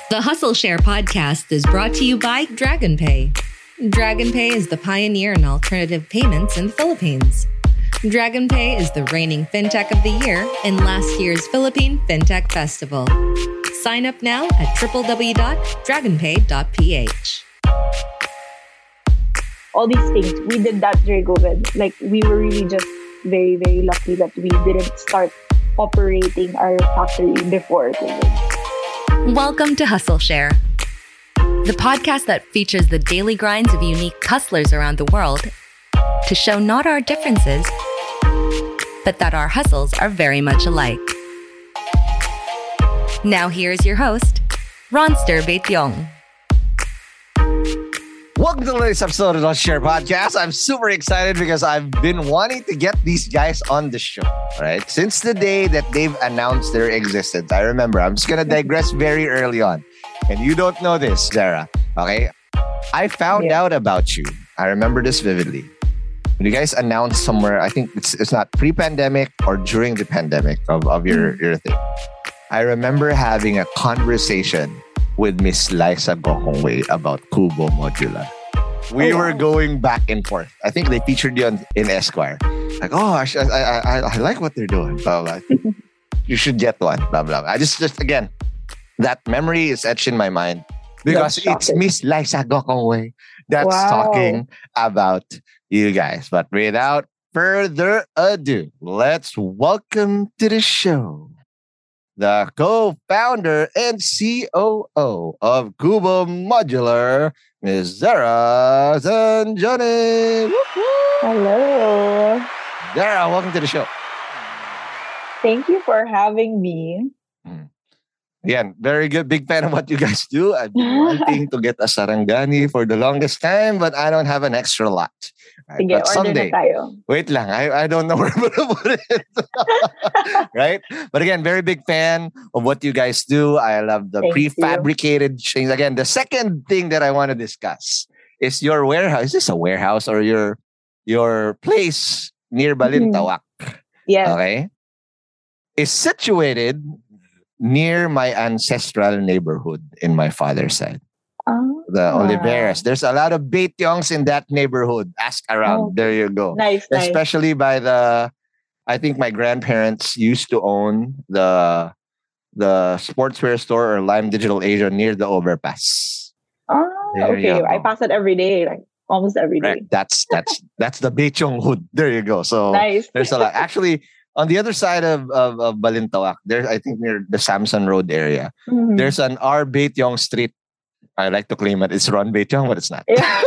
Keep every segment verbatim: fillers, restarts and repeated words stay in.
The Hustle Share podcast is brought to you by DragonPay. DragonPay is the pioneer in alternative payments in the Philippines. DragonPay is the reigning fintech of the year in last year's Philippine Fintech Festival. Sign up now at w w w dot dragon pay dot p h. All these things, we did that during COVID. Like, we were really just very, very lucky that we didn't start operating our factory before COVID. Welcome to Hustle Share, the podcast that features the daily grinds of unique hustlers around the world to show not our differences, but that our hustles are very much alike. Now here's your host, Ronster Baetiong. Welcome to the latest episode of the Share Podcast. I'm super excited because I've been wanting to get these guys on the show, right? Since the day that they've announced their existence. I remember, I'm just going to digress very early on. And you don't know this, Sarah, okay? I found yeah. out about you. I remember this vividly. When you guys announced somewhere, I think it's it's not pre-pandemic or during the pandemic of, of your, your thing. I remember having a conversation with Miss Liza Gokongwei about Kubo Modular. We oh, were wow. going back and forth. I think they featured you on, in Esquire. Like, oh, I, I, I, I like what they're doing. Blah, blah. You should get one. Blah, blah. I just, just again, that memory is etched in my mind because it's Miss Liza Gokongwei that's wow. talking about you guys. But without further ado, let's welcome to the show the co-founder and C O O of Kubo Modular, Miz Zara Zanjani. Hello. Zara, welcome to the show. Thank you for having me. Mm. Again, very good. Big fan of what you guys do. I've been wanting to get a sarangani for the longest time, but I don't have an extra lot. Right? Sige, but someday, na tayo. Wait lang. I, I don't know where I'm going to put it. Right? But again, very big fan of what you guys do. I love the Thank prefabricated you. things. Again, the second thing that I want to discuss is your warehouse. Is this a warehouse or your your place near Balintawak? Mm-hmm. Yes. Okay. Is situated near my ancestral neighborhood in my father's side. Oh, the Oliveras. There's a lot of Baetiongs in that neighborhood. Ask around. Oh, there you go. Nice, Especially nice. by the, I think my grandparents used to own the the sportswear store or Lime Digital Asia near the overpass. Oh, there okay. I pass it every day, like almost every day. Right. That's that's that's the Baetiong hood. There you go. So nice. There's a lot. Actually, on the other side of, of, of Balintawak, there's I think near the Samson Road area, mm-hmm. there's an R. Baetiong Street. I like to claim it. It's Ron Baetiong, but it's not. Yeah.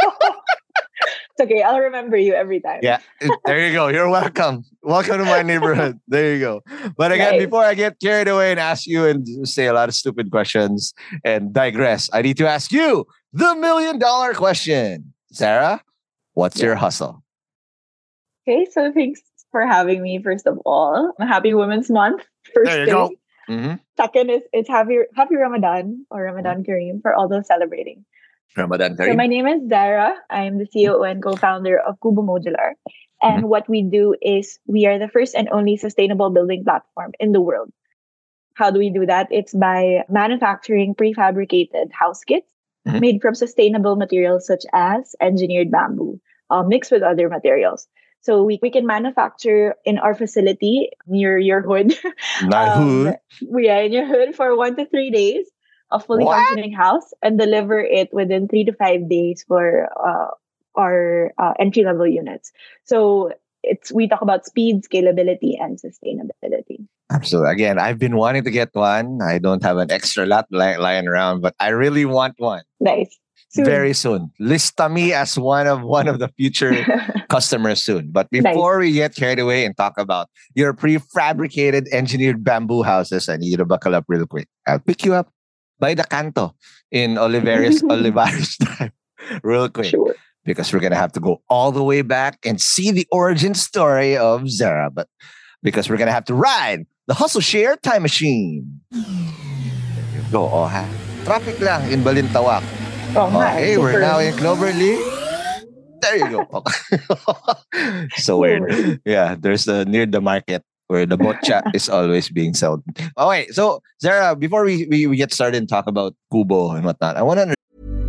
It's okay. I'll remember you every time. Yeah. There you go. You're welcome. Welcome to my neighborhood. There you go. But again, nice. Before I get carried away and ask you and say a lot of stupid questions and digress, I need to ask you the million dollar question. Sarah, what's yeah. your hustle? Okay. So thanks for having me, first of all. Happy Women's Month. First there you day. go. Mm-hmm. Second is it's happy happy Ramadan or Ramadan Kareem for all those celebrating. Ramadan Kareem. So my name is Zara. I'm the C O O and co-founder of Kubo Modular. And mm-hmm. what we do is we are the first and only sustainable building platform in the world. How do we do that? It's by manufacturing prefabricated house kits mm-hmm. made from sustainable materials such as engineered bamboo, uh, mixed with other materials. So we, we can manufacture in our facility near your hood. My um, hood? We are in your hood for one to three days, a fully what? functioning house, and deliver it within three to five days for uh, our uh, entry-level units. So it's we talk about speed, scalability, and sustainability. Absolutely. Again, I've been wanting to get one. I don't have an extra lot li- lying around, but I really want one. Nice. Soon. Very soon. Lista me as one of one of the future customers soon. But before nice. we get carried away and talk about your prefabricated engineered bamboo houses, I need you to buckle up real quick. I'll pick you up by the canto in Olivares Olivares Drive real quick. Sure. Because we're gonna have to go all the way back and see the origin story of Zara. But because we're gonna have to ride the Hustle Share Time Machine. There you go. Oh, ha. Traffic lang in Balintawak. Oh, okay, we're now in Cloverleaf. There you go. So weird. Yeah, there's the near the market. where the botcha is always being sold. Oh wait, so Zara, before we, we, we get started and talk about Kubo and whatnot, I want to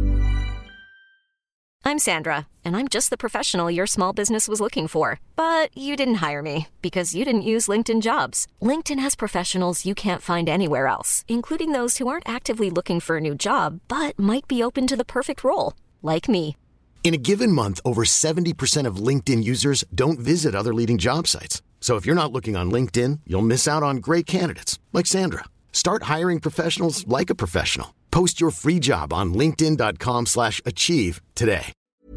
I'm Sandra, and I'm just the professional your small business was looking for. But you didn't hire me because you didn't use LinkedIn Jobs. LinkedIn has professionals you can't find anywhere else, including those who aren't actively looking for a new job, but might be open to the perfect role, like me. In a given month, over seventy percent of LinkedIn users don't visit other leading job sites. So if you're not looking on LinkedIn, you'll miss out on great candidates like Sandra. Start hiring professionals like a professional. Post your free job on linkedin.com slash achieve today.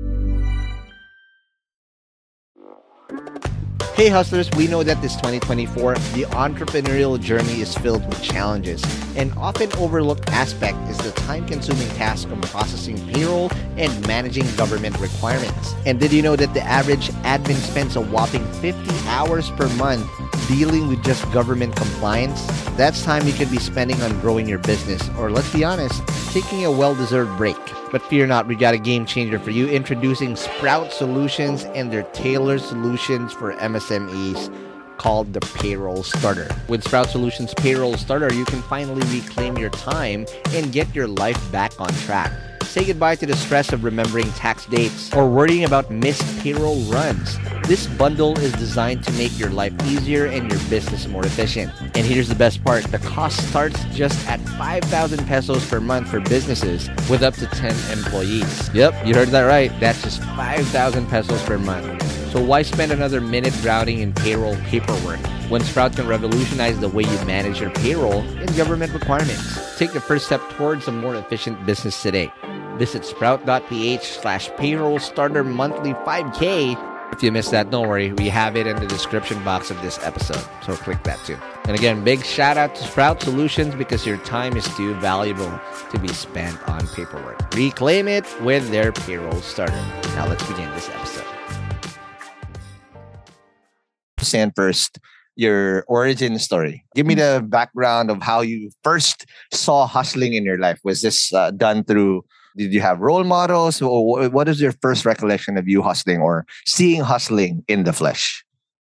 Hey hustlers, we know that this twenty twenty-four, the entrepreneurial journey is filled with challenges. An often overlooked aspect is the time-consuming task of processing payroll and managing government requirements. And did you know that the average admin spends a whopping fifty hours per month dealing with just government compliance? That's time you could be spending on growing your business, or let's be honest, taking a well-deserved break. But fear not, we got a game changer for you. Introducing Sprout Solutions and their tailored solutions for M S M Es called the Payroll Starter. With Sprout Solutions Payroll Starter, you can finally reclaim your time and get your life back on track. Say goodbye to the stress of remembering tax dates or worrying about missed payroll runs. This bundle is designed to make your life easier and your business more efficient. And here's the best part. The cost starts just at five thousand pesos per month for businesses with up to ten employees. Yep, you heard that right. That's just five thousand pesos per month. So why spend another minute drowning in payroll paperwork when Sprout can revolutionize the way you manage your payroll and government requirements? Take the first step towards a more efficient business today. Visit sprout.ph slash payroll starter monthly 5K. If you missed that, don't worry. We have it in the description box of this episode. So click that too. And again, big shout out to Sprout Solutions because your time is too valuable to be spent on paperwork. Reclaim it with their Payroll Starter. Now let's begin this episode. Understand first your origin story. Give me the background of how you first saw hustling in your life. Was this uh, done through, did you have role models? Or what is your first recollection of you hustling or seeing hustling in the flesh?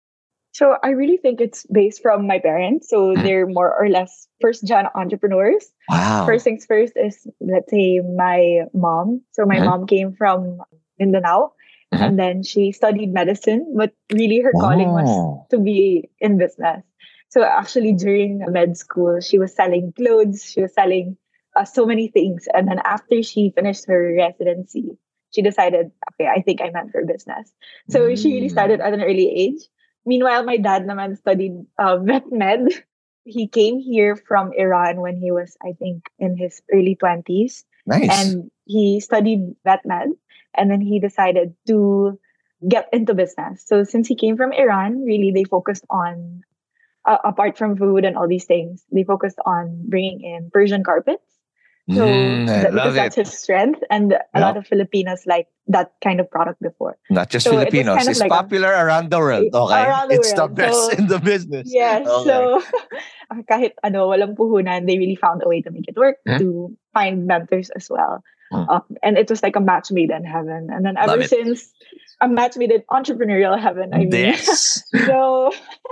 So I really think it's based from my parents. So they're more or less first-gen entrepreneurs. Wow. First things first is, let's say, my mom. So my Mhm. mom came from Mindanao. Mhm. And then she studied medicine, but really her calling Oh. was to be in business. So actually during med school, she was selling clothes, she was selling uh, so many things. And then after she finished her residency, she decided, okay, I think I'm meant for business. So she really started at an early age. Meanwhile, my dad naman studied uh, vet med. He came here from Iran when he was, I think, in his early twenties. Nice. And he studied vet med. And then he decided to get into business. So since he came from Iran, really they focused on, uh, apart from food and all these things, they focused on bringing in Persian carpets. So Mm, I that, love because that's it. his strength, and a Yeah. lot of Filipinos like that kind of product before. Not just So it was Filipinos. kind of It's like a- popular around the world. Okay. Around the It's the world. best So- in the business. Yes. Okay. So kahit ano, walang puhunan, they really found a way to make it work, Hmm. to find mentors as well. Hmm. Um, and it was like a match made in heaven. And then ever Love it. since, a match made in entrepreneurial heaven, I mean. Yes. so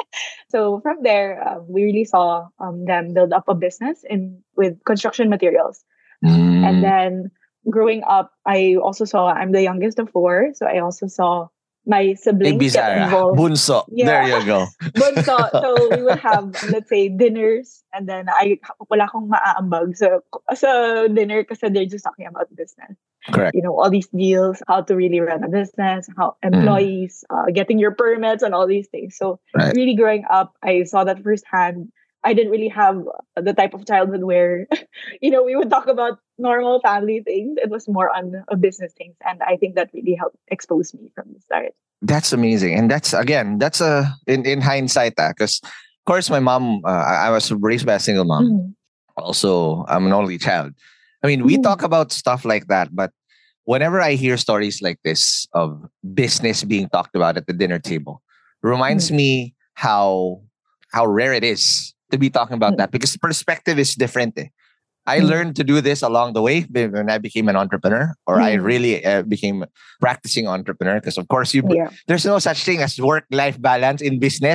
so from there, um, we really saw um, them build up a business in with construction materials. Mm. And then growing up, I also saw, I'm the youngest of four, so I also saw my Hey, siblings get Bizarra. involved. Bunso. Yeah. There you go. Bunso. So we would have, let's say, dinners, and then I wala akong maaambag sa, sa dinner kasi they're just talking about business. Correct. You know, all these deals, how to really run a business, how employees, uh, getting your permits and all these things. So Right. really growing up, I saw that firsthand. I didn't really have the type of childhood where, you know, we would talk about normal family things. It was more on uh, business things. And I think that really helped expose me from the start. That's amazing. And that's, again, that's a, in, in hindsight, because of course my mom, uh, I I was raised by a single mom. Mhm. Also, I'm an only child. I mean, we Mm. talk about stuff like that, but whenever I hear stories like this of business being talked about at the dinner table, reminds Mm. me how how rare it is to be talking about Mm. that, because perspective is different. Eh. I Mm. learned to do this along the way when I became an entrepreneur, or I Mm. really uh, became practicing entrepreneur. Because of course, you Yeah. there's no such thing as work-life balance in business.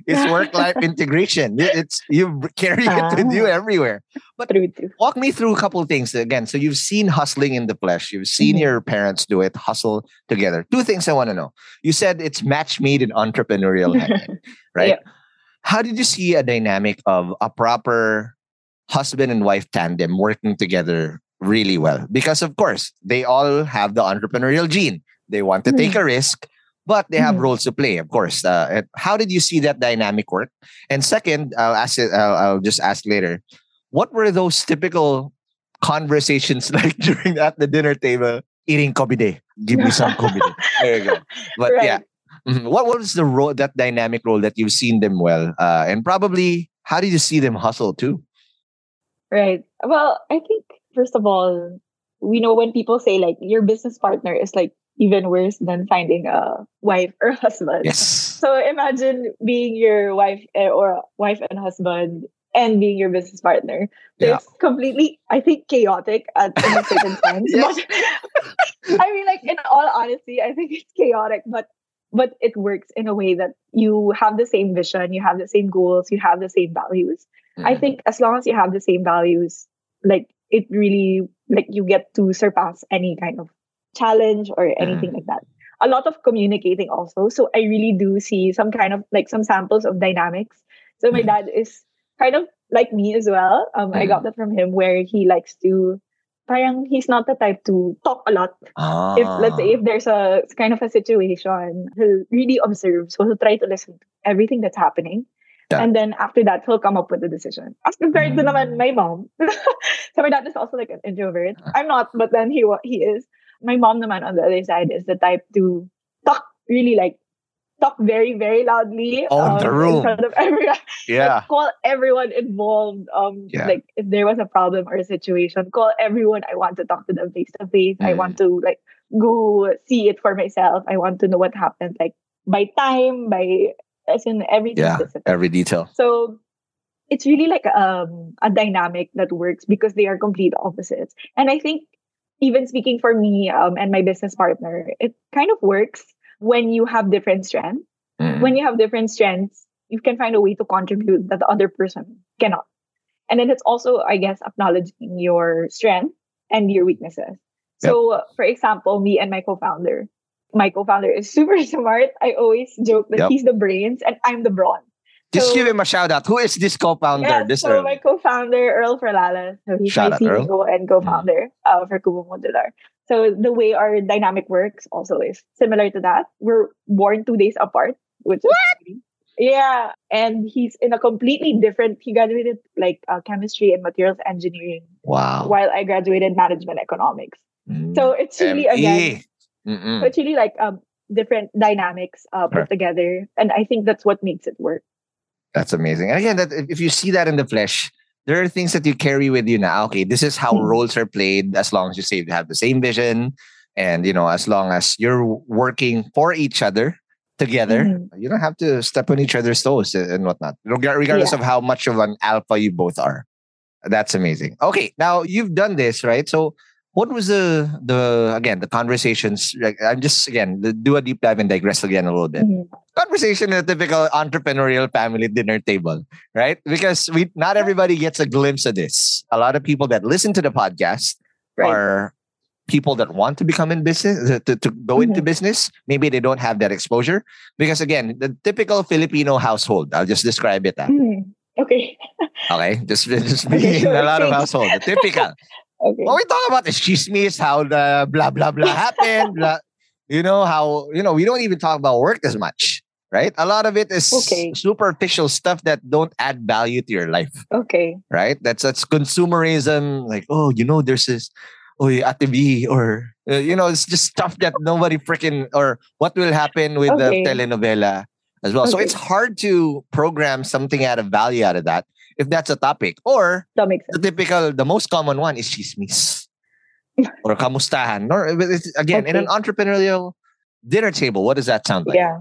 is work-life integration. It- It's you carry it with you Ah, everywhere. But true, true. walk me through a couple of things again. So you've seen hustling in the flesh. You've seen Mhm. your parents do it, hustle together. Two things I want to know. You said it's match made in entrepreneurial heaven, right? Yep. How did you see a dynamic of a proper husband and wife tandem working together really well? Because of course, they all have the entrepreneurial gene. They want to take Mhm. a risk, but they have Mhm. roles to play, of course. Uh, and how did you see that dynamic work? And second, I'll ask it. I'll, I'll just ask later. What were those typical conversations like during at the dinner table? Eating kobide. Give me some kobide. There you go. But yeah, Right. mhm. what was the role, that dynamic role that you've seen them well, uh, and probably how did you see them hustle too? Right. Well, I think first of all, we know when people say like your business partner is like even worse than finding a wife or husband. Yes. So imagine being your wife eh, or wife and husband and being your business partner. So Yeah. it's completely, I think, chaotic at, in a certain sense. Yes. But I mean, like in all honesty, I think it's chaotic, but but it works in a way that you have the same vision, you have the same goals, you have the same values. I Mhm. think as long as you have the same values, like it really like you get to surpass any kind of challenge or anything Mhm. like that. A lot of communicating also. So I really do see some kind of like some samples of dynamics. So my Mhm. dad is kind of like me as well. Um, I got Mhm. that from him where he likes to parang he's not the type to talk a lot. If let's say Ah. if there's a kind of a situation, he'll really observe. So he'll try to listen to everything that's happening. Yeah. And then after that, he'll come up with a decision. As compared to naman Mm. my mom. So my dad is also like an introvert. I'm not, but then he wa- he is. My mom naman on the other side is the type to talk really like talk very, very loudly On the um, in room. front of everyone. Yeah. Like call everyone involved. Um, Yeah. like if there was a problem or a situation, call everyone. I want to talk to them face to face. I Mm. want to like go see it for myself. I want to know what happened, like by time, by as in everything Yeah. specific. Every detail. So it's really like um a dynamic that works because they are complete opposites. And I think even speaking for me um and my business partner, it kind of works when you have different strengths. Mm. When you have different strengths, you can find a way to contribute that the other person cannot. And then it's also, I guess, acknowledging your strength and your weaknesses. Yep. So, uh, for example, me and my co-founder, my co-founder is super smart. I always joke that Yep. he's the brains and I'm the brawn. Just So- give him a shout out. Who is this co-founder? Yeah, This so Earl. my co-founder, Earl Ferlalas, so he's Shout my out, Earl. C E O and co-founder uh, for Kubo Modular. So the way our dynamic works also is similar to that. We're born two days apart, which is yeah, and he's in a completely different. He graduated like uh, chemistry and materials engineering, Wow. while I graduated management economics. Mm. So it's really M E. again, Mm-mm. so it's really like um different dynamics uh, put Correct. together, and I think that's what makes it work. That's amazing. And again, that if you see that in the flesh, there are things that you carry with you now. Okay, this is how Mhm. roles are played. As long as you say you have the same vision, and you know, as long as you're working for each other together, Mhm. you don't have to step on each other's toes and whatnot, reg- regardless Yeah. of how much of an alpha you both are. That's amazing. Okay, now you've done this, right? So, what was the the again the conversations? Like, I'm just again the- do a deep dive and digress again a little bit. Mhm. Conversation at a typical entrepreneurial family dinner table, right? Because we not everybody gets a glimpse of this. A lot of people that listen to the podcast Right. are people that want to become in business uh, to, to go into Mhm. business. Maybe they don't have that exposure because again, the typical Filipino household. I'll just describe it. ah. Mhm. Okay. Okay, just just being Okay, in sure, a lot of thanks. household. The typical. Okay. What we talk about is chismis, how the blah blah blah happened. Blah, you know how you know we don't even talk about work as much, right? A lot of it is Okay. superficial stuff that don't add value to your life, Okay. right? That's that's consumerism. Like, oh, you know, there's this, oh, Ate B, or uh, you know, it's just stuff that nobody freaking or what will happen with Okay. the telenovela as well. So Okay. it's hard to program something out of value out of that if that's a topic, or That makes the sense. typical, the most common one is chismis or kamustahan. Or it's, again, in an Okay. entrepreneurial dinner table, what does that sound like? Yeah.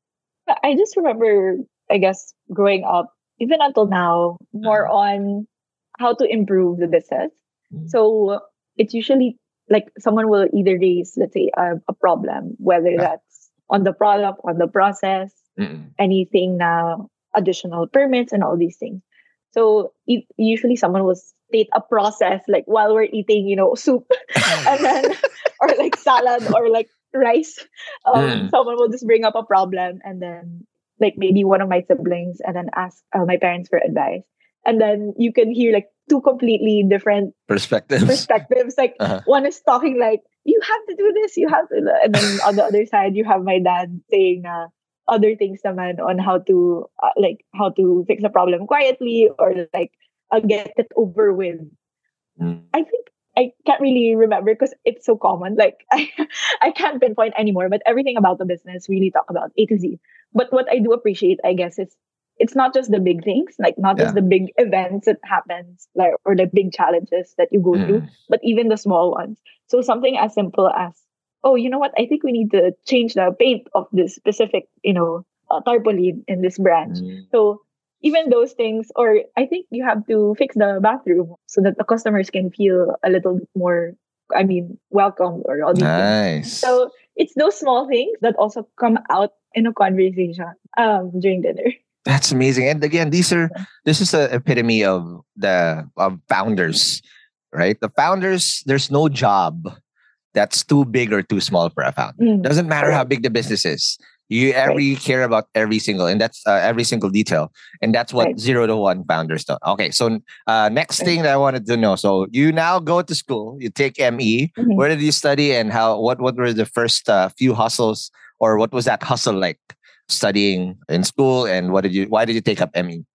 I just remember, I guess, growing up, even until now, more Mhm. on how to improve the business. Mhm. So it's usually like someone will either raise, let's say, a, a problem, whether Yeah. that's on the product, on the process, Mm-mm. anything now additional permits and all these things. So it, usually someone will state a process like while we're eating, you know, soup and then or like salad or like rice. Um, Mm. Someone will just bring up a problem and then like maybe one of my siblings and then ask uh, my parents for advice. And then you can hear like two completely different Perspectives. perspectives. Like Uh-huh. one is talking like, you have to do this, you have to. And then on the other side, you have my dad saying uh, other things naman on how to uh, like how to fix a problem quietly or like uh, get it over with. Mm. I think I can't really remember because it's so common. Like I, I can't pinpoint anymore. But everything about the business really talk about A to Z. But what I do appreciate, I guess, is it's not just the big things, like not Yeah. just the big events that happens, like or the big challenges that you go Mm. through, but even the small ones. So something as simple as, oh, you know what? I think we need to change the paint of this specific, you know, uh, tarpaulin in this branch. Mm. So even those things, or I think you have to fix the bathroom so that the customers can feel a little bit more, I mean, welcomed or all these things. Nice. So it's those small things that also come out in a conversation um, during dinner. That's amazing. And again, these are this is the epitome of the of founders, right? The founders, there's no job that's too big or too small for a founder. Mm. Doesn't matter how big the business is. You every care about every single, and that's uh, every single detail, and that's what Right. zero to one founders do. Okay, so uh, next Right. thing that I wanted to know. So you now go to school, you take M E. Mhm. Where did you study, and how? What what were the first uh, few hustles, or what was that hustle like studying in school, and what did you? Why did you take up M E?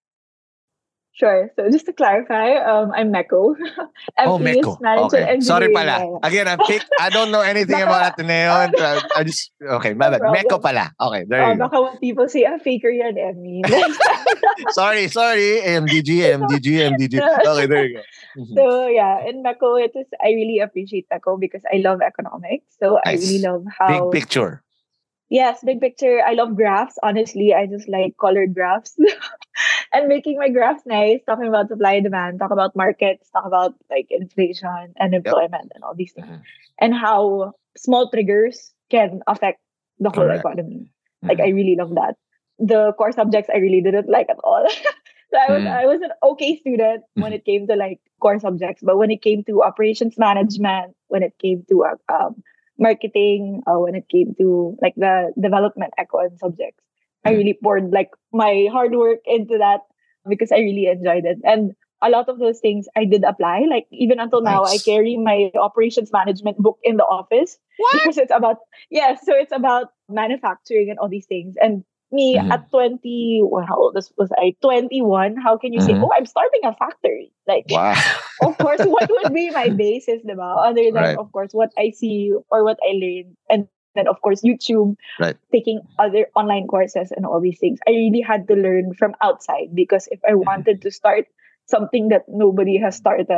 Sure. So just to clarify, um, I'm Meco. Oh, M E is Meco. Manager Okay, sorry Engineering. pala. Yeah, yeah. Again, I picked. I don't know anything about Ateneo. And uh, I just okay. My No bad. Meco problem. pala. Okay, there Uh, you go. baka when people say, ah, faker yan, M E. Sorry, sorry. A M D G, A M D G, A M D G. Okay, there you go. Mhm. So yeah, in Meco, it is, I really appreciate Meco because I love economics. So I really Nice. love Big how, picture. yes, big picture. I love graphs. Honestly, I just like colored graphs and making my graphs nice, talking about supply and demand, talk about markets, talk about like inflation and employment and all these things, Mhm. and how small triggers can affect the whole Correct. economy. Like Mhm. I really love that. The core subjects I really didn't like at all. So I was Mm. I was an okay student when it came to like core subjects, but when it came to operations management, when it came to uh, um, marketing, uh, when it came to like the development econ subjects, I Mm. really poured like my hard work into that because I really enjoyed it. And a lot of those things I did apply. Like even until now, I Nice. carry my operations management book in the office because it's about yeah, so it's about manufacturing and all these things. And me Mhm. at twenty, well, how old was was I? twenty-one. How can you say, Mhm. oh, I'm starting a factory? Like, Wow. of course, what would be my basis, diba? Other than, Right. of course, what I see or what I learned. And then, of course, YouTube, Right. taking other online courses and all these things. I really had to learn from outside because if I wanted to start something that nobody has started,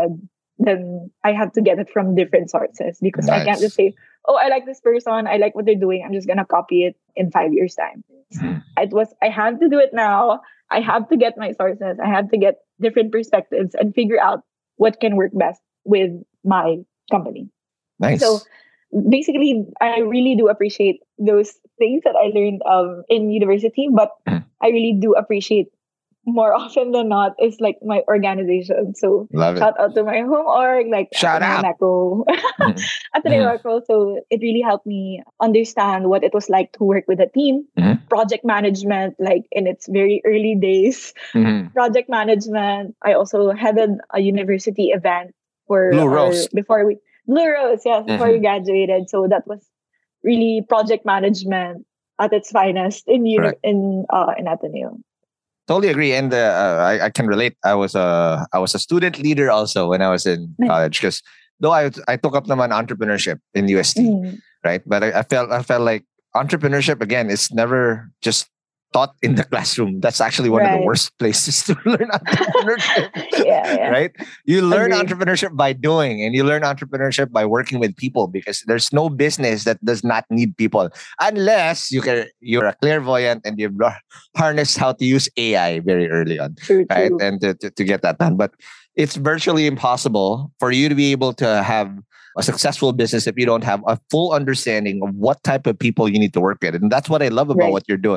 then I have to get it from different sources because I can't Nice. just say, oh, I like this person, I like what they're doing, I'm just gonna copy it in five years' time. Mhm. It was I have to do it now. I have to get my sources. I have to get different perspectives and figure out what can work best with my company. Nice. So basically, I really do appreciate those things that I learned um, in university, but Mhm. I really do appreciate more often than not is like my organization. So Love it. shout out to my home org, like Shout Ateneo out. Meco. Mhm. Ateneo Mhm. Meco. So it really helped me understand what it was like to work with a team, Mhm. project management, like in its very early days, Mhm. project management. I also headed a university event for Blue our- Rose. before we Blue Rose, yes, before we Mhm. graduated. So that was really project management at its finest in uni- Correct. in uh, in Ateneo. Totally agree, and uh, uh, I, I can relate. I was a I was a student leader also when I was in Nice. college because though I I took up naman entrepreneurship in U S T, Mm. right? But I, I felt I felt like entrepreneurship again is never just taught in the classroom. That's actually one of the Right. worst places to learn entrepreneurship. Yeah, yeah. Right? You learn Agreed. entrepreneurship by doing, and you learn entrepreneurship by working with people because there's no business that does not need people unless you can you're a clairvoyant and you've harnessed how to use A I very early on, True, right? true. And to, to, to get that done. But it's virtually impossible for you to be able to have a successful business if you don't have a full understanding of what type of people you need to work with. And that's what I love about Right. what you're doing.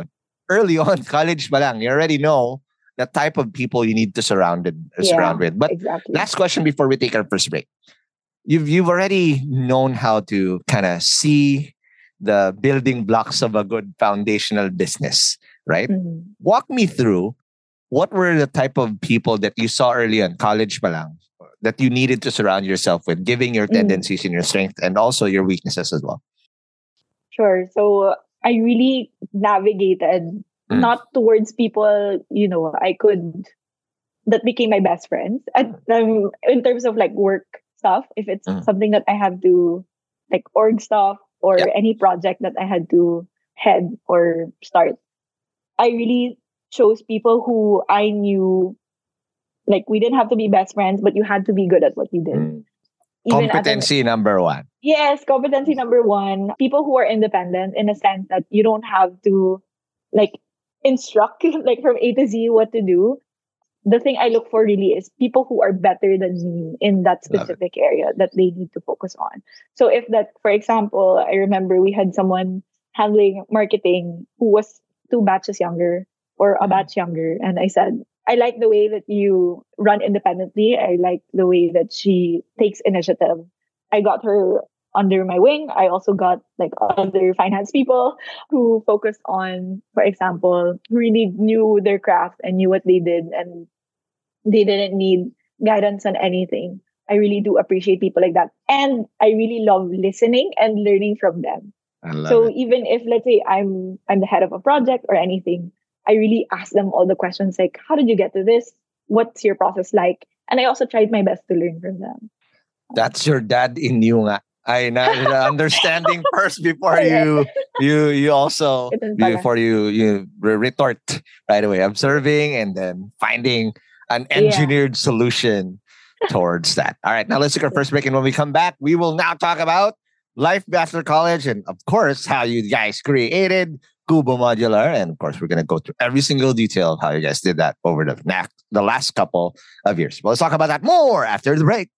early on, college pa lang, you already know the type of people you need to surround it, Yeah, surround with. But exactly. last question before we take our first break. You've you've already known how to kind of see the building blocks of a good foundational business, right? Mhm. Walk me through what were the type of people that you saw early on, college pa lang, that you needed to surround yourself with, giving your Mm. tendencies and your strength and also your weaknesses as well. Sure. So I really navigated Mm. not towards people, you know, I could that became my best friends. And um, in terms of like work stuff, if it's Mm. something that I have to like org stuff or Yeah. any project that I had to head or start, I really chose people who I knew like we didn't have to be best friends, but you had to be good at what you did. Mm. Even at an Competency number one. Yes, competency number one. People who are independent in a sense that you don't have to like instruct like from A to Z what to do. The thing I look for really is people who are better than me in that Love it. specific area that they need to focus on. So if that, for example, I remember we had someone handling marketing who was two batches younger or a Mhm. batch younger. And I said, I like the way that you run independently. I like the way that she takes initiative. I got her under my wing. I also got like other finance people who focused on, for example, really knew their craft and knew what they did and they didn't need guidance on anything. I really do appreciate people like that. And I really love listening and learning from them. I love So it. even if let's say I'm I'm the head of a project or anything, I really ask them all the questions like, how did you get to this? What's your process like? And I also tried my best to learn from them. That's your dad in you nga. Ay, na, na- understanding first before you you you also Ganun pala. before you you re- retort right away, observing and then finding an Yeah. engineered solution towards that. All right, now let's take our first break, and when we come back, we will now talk about life after college and of course how you guys created Kubo Modular, and of course we're gonna go through every single detail of how you guys did that over the next the last couple of years. Well, let's talk about that more after the break.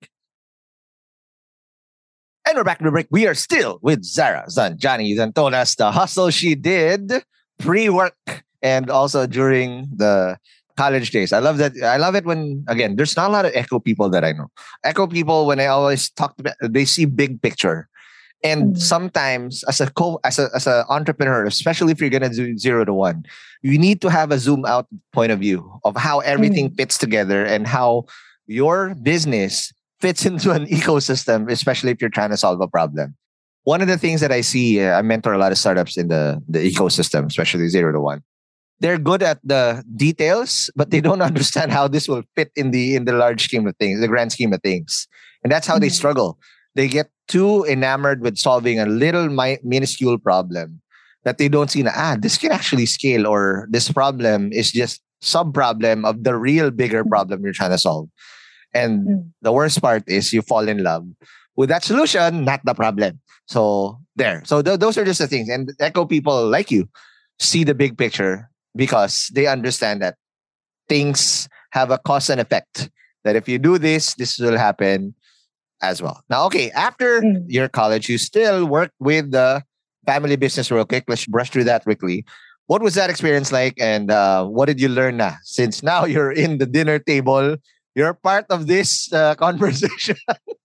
And we're back to the break. We are still with Zara Zanjani that told us the hustle she did pre-work and also during the college days. I love that. I love it when, again, there's not a lot of Echo people that I know. Echo people, when I always talk to them, they see big picture. And Mhm. sometimes as a co as a as an entrepreneur, especially if you're gonna do zero to one, you need to have a zoom out point of view of how everything Mhm. fits together and how your business fits into an ecosystem, especially if you're trying to solve a problem. One of the things that I see, uh, I mentor a lot of startups in the, the ecosystem, especially zero to one. They're good at the details, but they don't understand how this will fit in the in the large scheme of things, the grand scheme of things. And that's how they Mhm. struggle. They get too enamored with solving a little mi- minuscule problem that they don't see na, ah, this can actually scale, or this problem is just sub problem of the real bigger problem you're trying to solve. And Mm. the worst part is you fall in love with that solution, not the problem. So there. So th- those are just the things. And Echo people like you see the big picture because they understand that things have a cause and effect. That if you do this, this will happen as well. Now, okay, after Mm. your college, you still worked with the family business real quick. Let's brush through that quickly. What was that experience like? And uh, what did you learn na? Since now you're in the dinner table, you're part of this uh, conversation.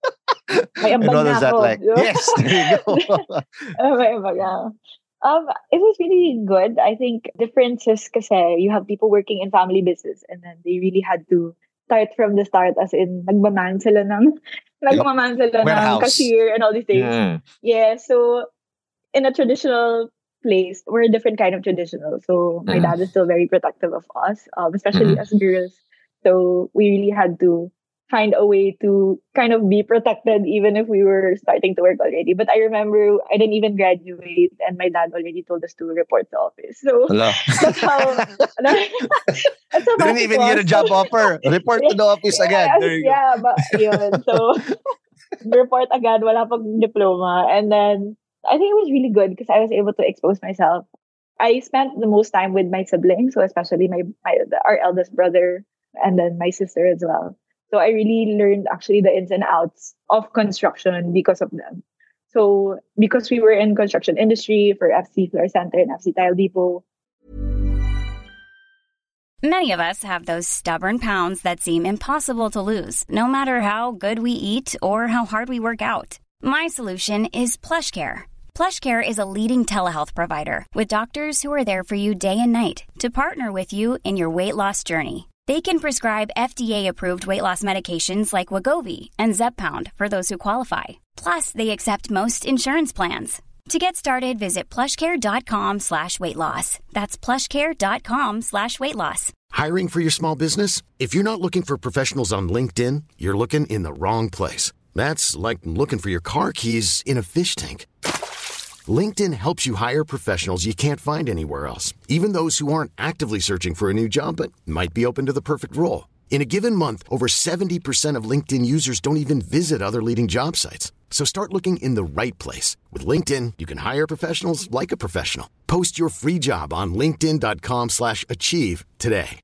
May And ambag what na was that ako. like? Yes, there you go. Oh, may ambag na. Um, it was really good. I think differences kasi you have people working in family business and then they really had to start from the start as in nagmaman sila ng nagmaman sila ng Warehouse. cashier and all these things. Mm. Yeah, so in a traditional place, we're a different kind of traditional. So my Mm. dad is still very protective of us, um, especially Mhm. as girls. So we really had to find a way to kind of be protected even if we were starting to work already. But I remember I didn't even graduate and my dad already told us to report to office. So Hello. that's how that's how fast Didn't it even get a was. job offer. Report to the office again. Yes, There you go. yeah, but yun. So report agad, wala pang diploma. And then I think it was really good because I was able to expose myself. I spent the most time with my siblings, so especially my, my our eldest brother and then my sister as well. So I really learned actually the ins and outs of construction because of them. So because we were in construction industry for F C Floor Center and F C Tile Depot, Many of us have those stubborn pounds that seem impossible to lose, no matter how good we eat or how hard we work out. My solution is PlushCare. PlushCare is a leading telehealth provider with doctors who are there for you day and night to partner with you in your weight loss journey. They can prescribe F D A-approved weight loss medications like Wegovy and Zepbound for those who qualify. Plus, they accept most insurance plans. To get started, visit plushcare.com slash weight loss. That's plushcare.com slash weight loss. Hiring for your small business? If you're not looking for professionals on LinkedIn, you're looking in the wrong place. That's like looking for your car keys in a fish tank. LinkedIn helps you hire professionals you can't find anywhere else, even those who aren't actively searching for a new job but might be open to the perfect role. In a given month, over seventy percent of LinkedIn users don't even visit other leading job sites. So start looking in the right place. With LinkedIn, you can hire professionals like a professional. Post your free job on linkedin.com slash achieve today.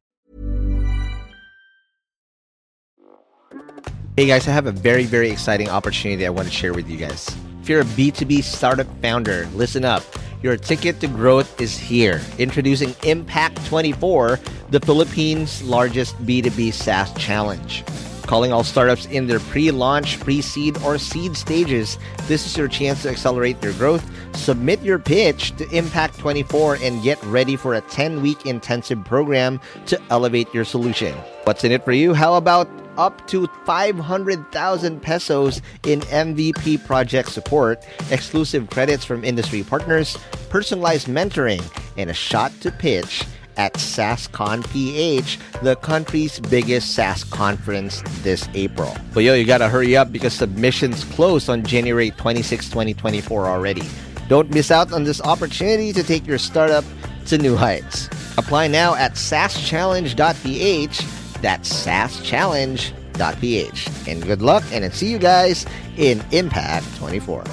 Hey guys, I have a very, very exciting opportunity I want to share with you guys. If you're a B two B startup founder, listen up. Your ticket to growth is here. Introducing Impact twenty-four, the Philippines' largest B two B SaaS challenge. Calling all startups in their pre-launch, pre-seed, or seed stages, this is your chance to accelerate your growth. Submit your pitch to Impact twenty-four and get ready for a ten-week intensive program to elevate your solution. What's in it for you? How about up to five hundred thousand pesos in M V P project support, exclusive credits from industry partners, personalized mentoring, and a shot to pitch at SaaSCon P H, the country's biggest SaaS conference this April. But yo, you gotta hurry up because submissions close on January twenty-sixth, twenty twenty-four already. Don't miss out on this opportunity to take your startup to new heights. Apply now at saas challenge dot p h. That's saas challenge dot p h. And good luck, and I'll see you guys in Impact twenty-four.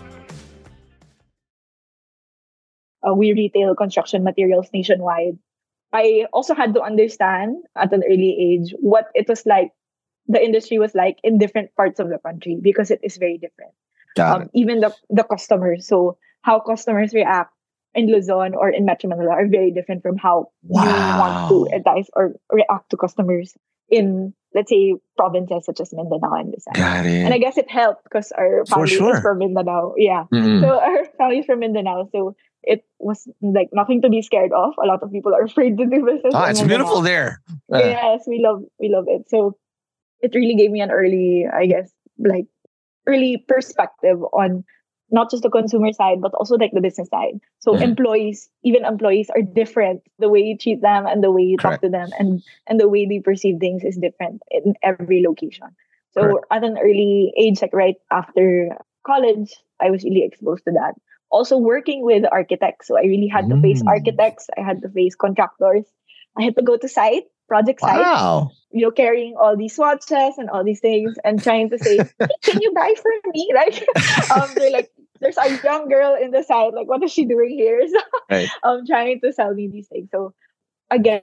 Uh, we retail construction materials nationwide. I also had to understand at an early age what it was like, the industry was like in different parts of the country because it is very different. Um, even the, the customers. So how customers react in Luzon or in Metro Manila are very different from how Wow. you want to entice or react to customers in, let's say, provinces such as Mindanao and Visayas. Got it. And I guess it helped because our For family sure. is from Mindanao. Yeah. Mm-mm. So our family is from Mindanao. So it was like nothing to be scared of. A lot of people are afraid to do business. Ah, in it's Mindanao. beautiful there. Uh, Yes, we love we love it. So it really gave me an early, I guess, like early perspective on not just the consumer side, but also like the business side. So Mhm. employees, even employees are different. The way you treat them and the way you Correct. talk to them and, and the way they perceive things is different in every location. So Correct. at an early age, like right after college, I was really exposed to that. Also working with architects. So I really had to face Mm. architects. I had to face contractors. I had to go to site, project site, Wow. you know, carrying all these swatches and all these things and trying to say, hey, can you buy for me? Right? um, they're like, there's a young girl in the site. Like, what is she doing here? So Right. um, trying to sell me these things. So again,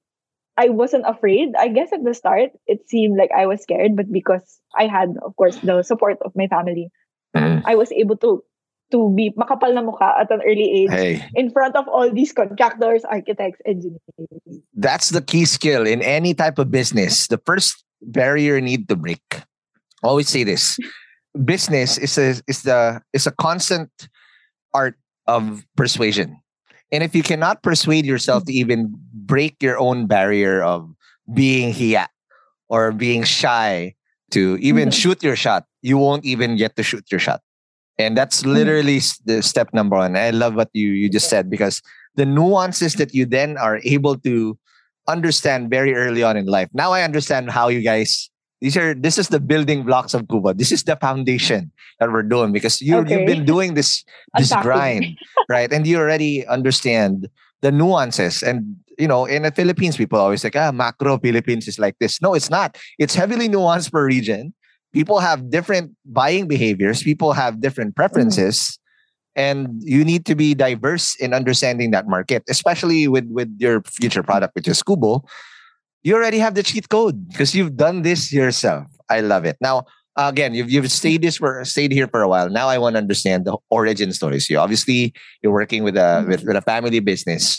I wasn't afraid. I guess at the start, it seemed like I was scared, but because I had, of course, the support of my family, Mm. I was able to to be makapal na mukha at an early age Hey, in front of all these contractors, architects, engineers. that's the key skill in any type of business. The first barrier you need to break. I always say this: business is a is the is a constant art of persuasion. And if you cannot persuade yourself to even break your own barrier of being hiya or being shy to even Mhm. shoot your shot, you won't even get to shoot your shot. And that's literally s- the step number one. I love what you, you just said because the nuances that you then are able to understand very early on in life. Now I understand how you guys, these are, this is the building blocks of Cuba. This is the foundation that we're doing because you, Okay. you've been doing this, this Unpacking. grind, right? And you already understand the nuances. And, you know, in the Philippines, people always like, ah, macro Philippines is like this. No, it's not. It's heavily nuanced per region. People have different buying behaviors. People have different preferences. And you need to be diverse in understanding that market, especially with, with your future product, which is Kubo. You already have the cheat code because you've done this yourself. I love it. Now, again, you've, you've stayed this for stayed here for a while. Now I want to understand the origin story. So you obviously you're working with a with, with a family business.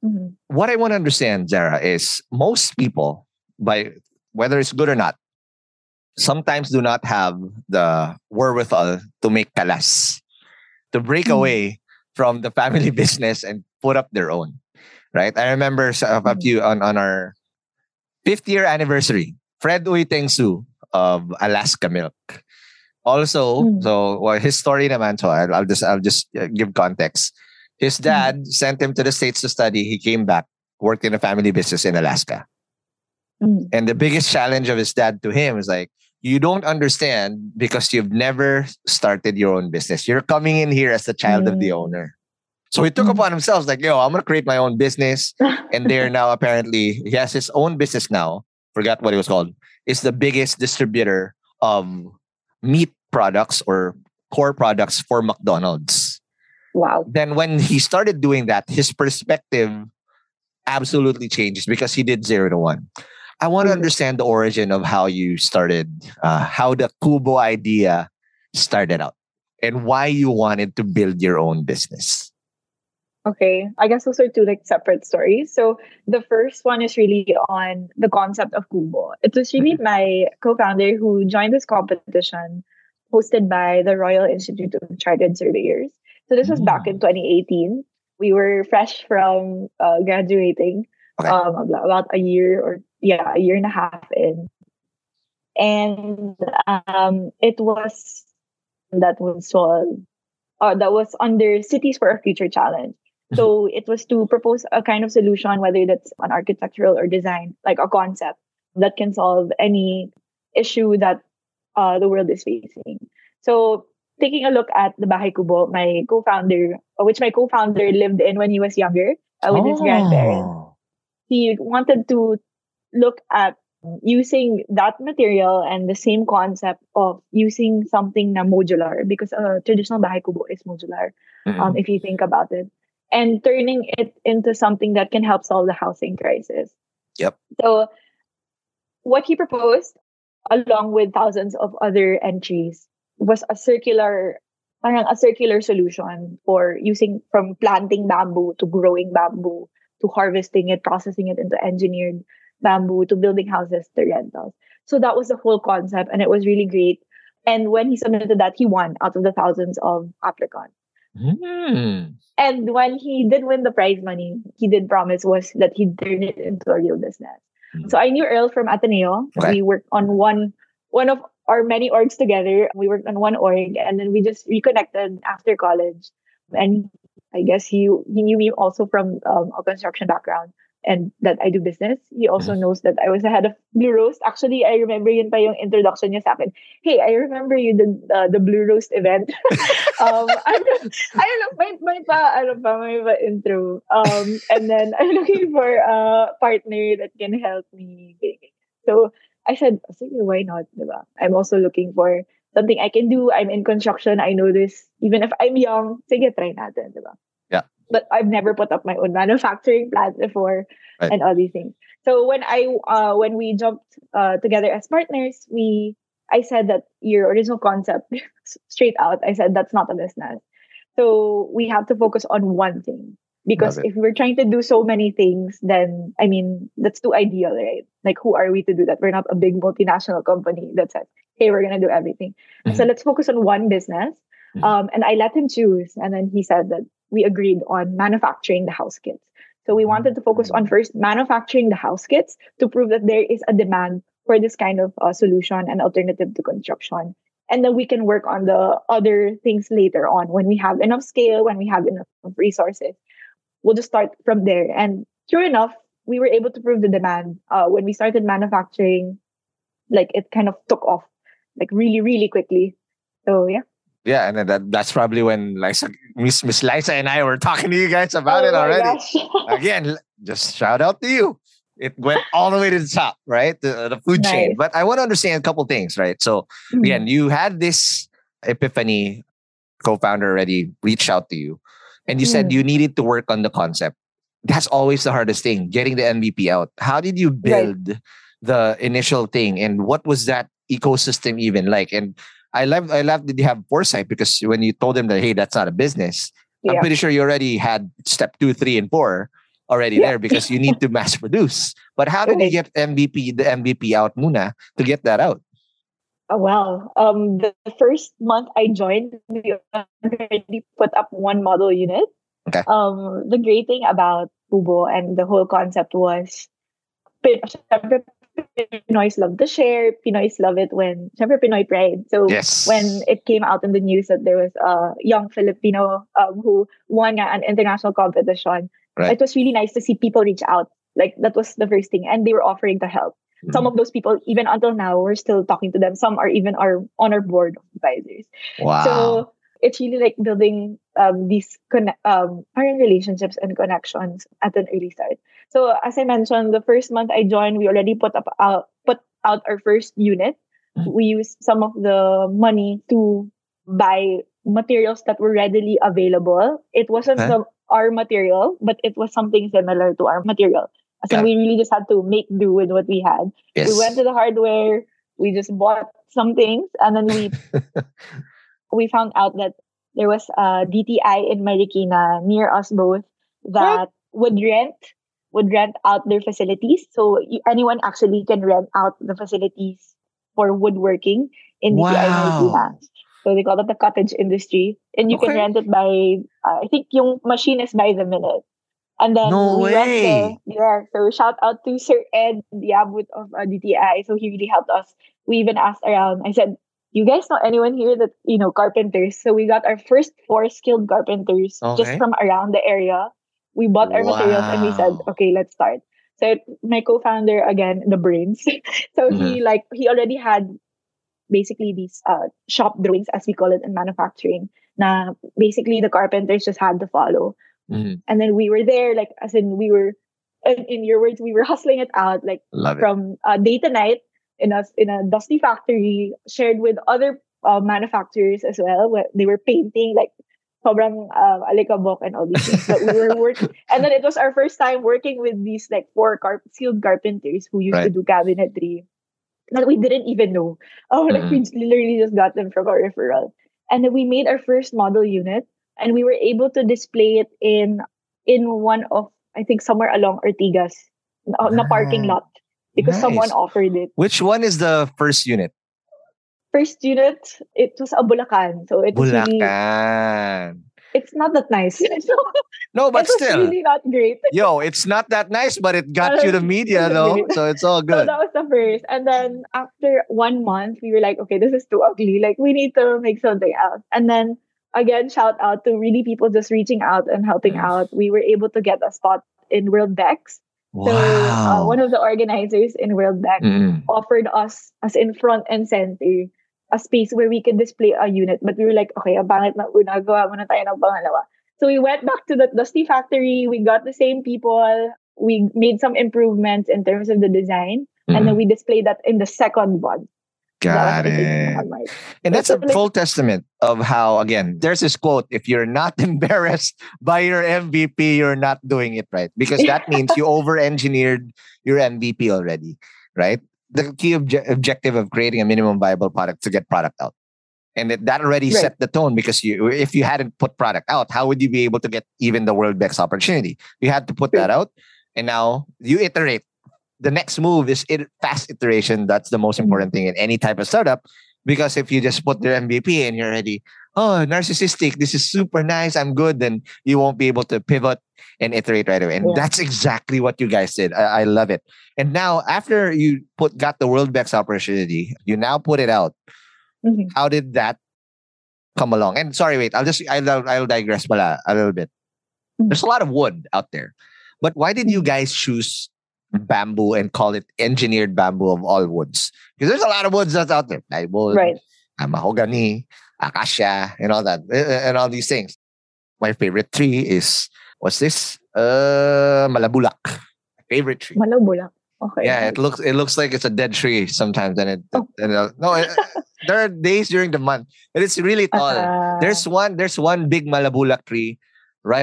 Mhm. What I want to understand, Zara, is most people, by whether it's good or not, sometimes do not have the wherewithal to make kalas, to break Mhm. away from the family business and put up their own. Right? I remember s- a Mhm. few on, on our fifth year anniversary, Fred Uy Teng Su of Alaska Milk. Also, Mhm. so well, his story naman, so I'll, I'll just I'll just uh, give context. His dad sent him to the States to study. He came back, worked in a family business in Alaska. Mhm. And the biggest challenge of his dad to him is like, you don't understand because you've never started your own business. You're coming in here as the child of the Mm. owner. So he took Mhm. upon himself, like, yo, I'm going to create my own business. And they're now apparently, he has his own business now. Forgot what it was called. It's the biggest distributor of meat products or core products for McDonald's. Wow. Then when he started doing that, his perspective absolutely changes because he did zero to one. I want to Mhm. understand the origin of how you started, uh, how the Kubo idea started out, and why you wanted to build your own business. Okay, I guess those are two like separate stories. So the first one is really on the concept of Kubo. It was really my co-founder who joined this competition hosted by the Royal Institute of Chartered Surveyors. So this was back in twenty eighteen. We were fresh from uh, graduating, Okay. um, about about a year or yeah, a year and a half in, and um, it was that was solved uh, that was under Cities for a Future Challenge. So it was to propose a kind of solution, whether that's an architectural or design, like a concept that can solve any issue that uh, the world is facing. So taking a look at the Bahay Kubo, my co-founder, uh, which my co-founder lived in when he was younger uh, with his grandparents, Oh. he wanted to look at using that material and the same concept of using something na modular because a traditional bahay kubo is modular, Mhm. um, if you think about it, and turning it into something that can help solve the housing crisis. Yep. So what he proposed, along with thousands of other entries, was a circular, parang a circular solution for using from planting bamboo to growing bamboo to harvesting it, processing it into engineered bamboo to building houses to rentals. So that was the whole concept, and it was really great. And when he submitted that, he won out of the thousands of applicants. Hmm. And when he did win the prize money, he did promise was that he'd turn it into a real business. Mm. So I knew Earl from Ateneo. Okay. We worked on one one of our many orgs together. We worked on one org, and then we just reconnected after college. And I guess he he knew me also from um, a construction background and that I do business. He also Mhm. knows that I was the head of Blue Roast. Actually, I remember yun pa yung introduction niya sa akin. Hey, I remember you did uh, the Blue Roast event. um, I'm I don't know, may, may pa, ano pa, may pa intro. Um, and then I'm looking for a partner that can help me. So I said, sige, why not, diba? I'm also looking for something I can do. I'm in construction. I know this. Even if I'm young, sige, try natin, diba? Yeah. But I've never put up my own manufacturing plant before Right. and all these things. So when I uh when we jumped uh together as partners, we I said that your original concept straight out. I said that's not a business. So we have to focus on one thing. Because Love it. if we're trying to do so many things, then I mean that's too ideal, right? Like who are we to do that? We're not a big multinational company that says, hey, we're gonna do everything. So Mhm. let's focus on one business. Mhm. Um, and I let him choose. And then he said that we agreed on manufacturing the house kits. So we wanted to focus on first manufacturing the house kits to prove that there is a demand for this kind of uh, solution and alternative to construction. And then we can work on the other things later on when we have enough scale, when we have enough resources. We'll just start from there. And sure enough, we were able to prove the demand. Uh, when we started manufacturing, like it kind of took off, like really, really quickly. So yeah. Yeah, and then that, that's probably when Liza, Miss Miss Liza and I were talking to you guys about Oh it my already. gosh. Again, l- just shout out to you. It went all the way to the top, right? The, the food chain. Nice. But I want to understand a couple things, right? So again, you had this epiphany, co-founder already reached out to you, and you said Mm. you needed to work on the concept. That's always the hardest thing, getting the M V P out. How did you build the initial thing, and what was that ecosystem even like? And I love, I love that you have foresight, because when you told them that, hey, that's not a business, I'm Yeah. pretty sure you already had step two, three, and four already Yeah. there because you need to mass produce. But how did you Right. get M V P, the M V P out muna to get that out? Oh, well, um, the the first month I joined, we already put up one model unit. Okay. Um, the great thing about Kubo and the whole concept was, Pin- syempre, Pinoys love to share. Pinoys love it when, syempre, Pinoy pride. So Yes. when it came out in the news that there was a young Filipino um, who won nga an international competition, Right. it was really nice to see people reach out. Like, that was the first thing. And they were offering to help. Some Mhm. of those people, even until now, we're still talking to them. Some are even our on our board of advisors. Wow. So it's really like building um, these conne- um, parang relationships and connections at an early start. So as I mentioned, the first month I joined, we already put up uh, put out our first unit. Mhm. We used some of the money to buy materials that were readily available. It wasn't Okay. the, our material, but it was something similar to our material. As in, Got it. we really just had to make do with what we had. Yes. We went to the hardware, we just bought some things, and then we we found out that there was a D T I in Marikina near us both that would rent would rent out their facilities. So you, anyone actually can rent out the facilities for woodworking in D T I Marikina. Wow. So they call it the cottage industry, and you can Okay. rent it by uh, I think yung machine is by the minute. And then No we went there. way. Yeah. So shout out to Sir Ed Diabut of uh, D T I. So he really helped us. We even asked around. I said, "You guys know anyone here that you know carpenters?" So we got our first four skilled carpenters just Okay. from around the area. We bought our materials and we said, Wow. "Okay, let's start." So my co-founder again, the brains. So Mhm. he like he already had basically these uh, shop drawings, as we call it in manufacturing. Na basically the carpenters just had to follow. Mhm. And then we were there, like, as in, we were, in, in your words, we were hustling it out, like, Love it. from uh, day to night in a, in a dusty factory, shared with other uh, manufacturers as well. Where they were painting, like, sobrang uh, alikabok and all these things. But we were working, and then it was our first time working with these, like, four car- skilled carpenters who used to Right. do cabinetry that we didn't even know. Oh, like, Mhm. we just literally just got them from our referral. And then we made our first model unit, and we were able to display it in in one of, I think, somewhere along Ortigas na, na parking Wow. lot because someone Nice. offered it. Which one is the first unit? First unit, it was a Bulacan, so it was really, Bulacan. it's not that nice. So, No, but it was still. really not great. Yo, it's not that nice, but it got Uh, you the media it's though. great. So it's all So good. that was the first. And then after one month, we were like, okay, this is too ugly. Like, we need to make something else. And then again, shout out to really people just reaching out and helping Mm. out. We were able to get a spot in World Bex. So uh, one Wow. of the organizers in World Bex Mm. offered us, as in front and center, a space where we could display a unit. But we were like, okay, ang pangit na una, gawa muna tayo ng pangalawa. So we went back to the dusty factory. We got the same people. We made some improvements in terms of the design. And then Mm. we displayed that in the second one. That was, Got I think, it. on March. And that's So a it's like, full testament of how, again, there's this quote: if you're not embarrassed by your M V P, you're not doing it right. Because that means you over engineered your M V P already, right? The key obje- objective of creating a minimum viable product to get product out. And that that already Right. set the tone because you, if you hadn't put product out, how would you be able to get even the World Bex opportunity? You had to put that out, and now you iterate. The next move is it, fast iteration. That's the most Mhm. important thing in any type of startup. Because if you just put their M V P and you're already, oh, narcissistic, this is super nice, I'm good, then you won't be able to pivot and iterate right away. And Yeah. that's exactly what you guys did. I, I love it. And now, after you put got the World Bex opportunity, you now put it out. mhm. How did that come along? And sorry, wait, I'll just I'll I'll digress pala a little bit. Mhm. There's a lot of wood out there, but why did you guys choose bamboo and call it engineered bamboo of all woods? Because there's a lot of woods that's out there, plywood, Right. uh, mahogany, acacia, and all that, uh, and all these things. My favorite tree is what's this? Uh, malabulak. My favorite tree. Malabulak. Okay. Yeah, it looks it looks like it's a dead tree sometimes, and it, Oh. and, uh, no, it, there are days during the month, and it's really tall. Uh, There's one there's one big malabulak tree right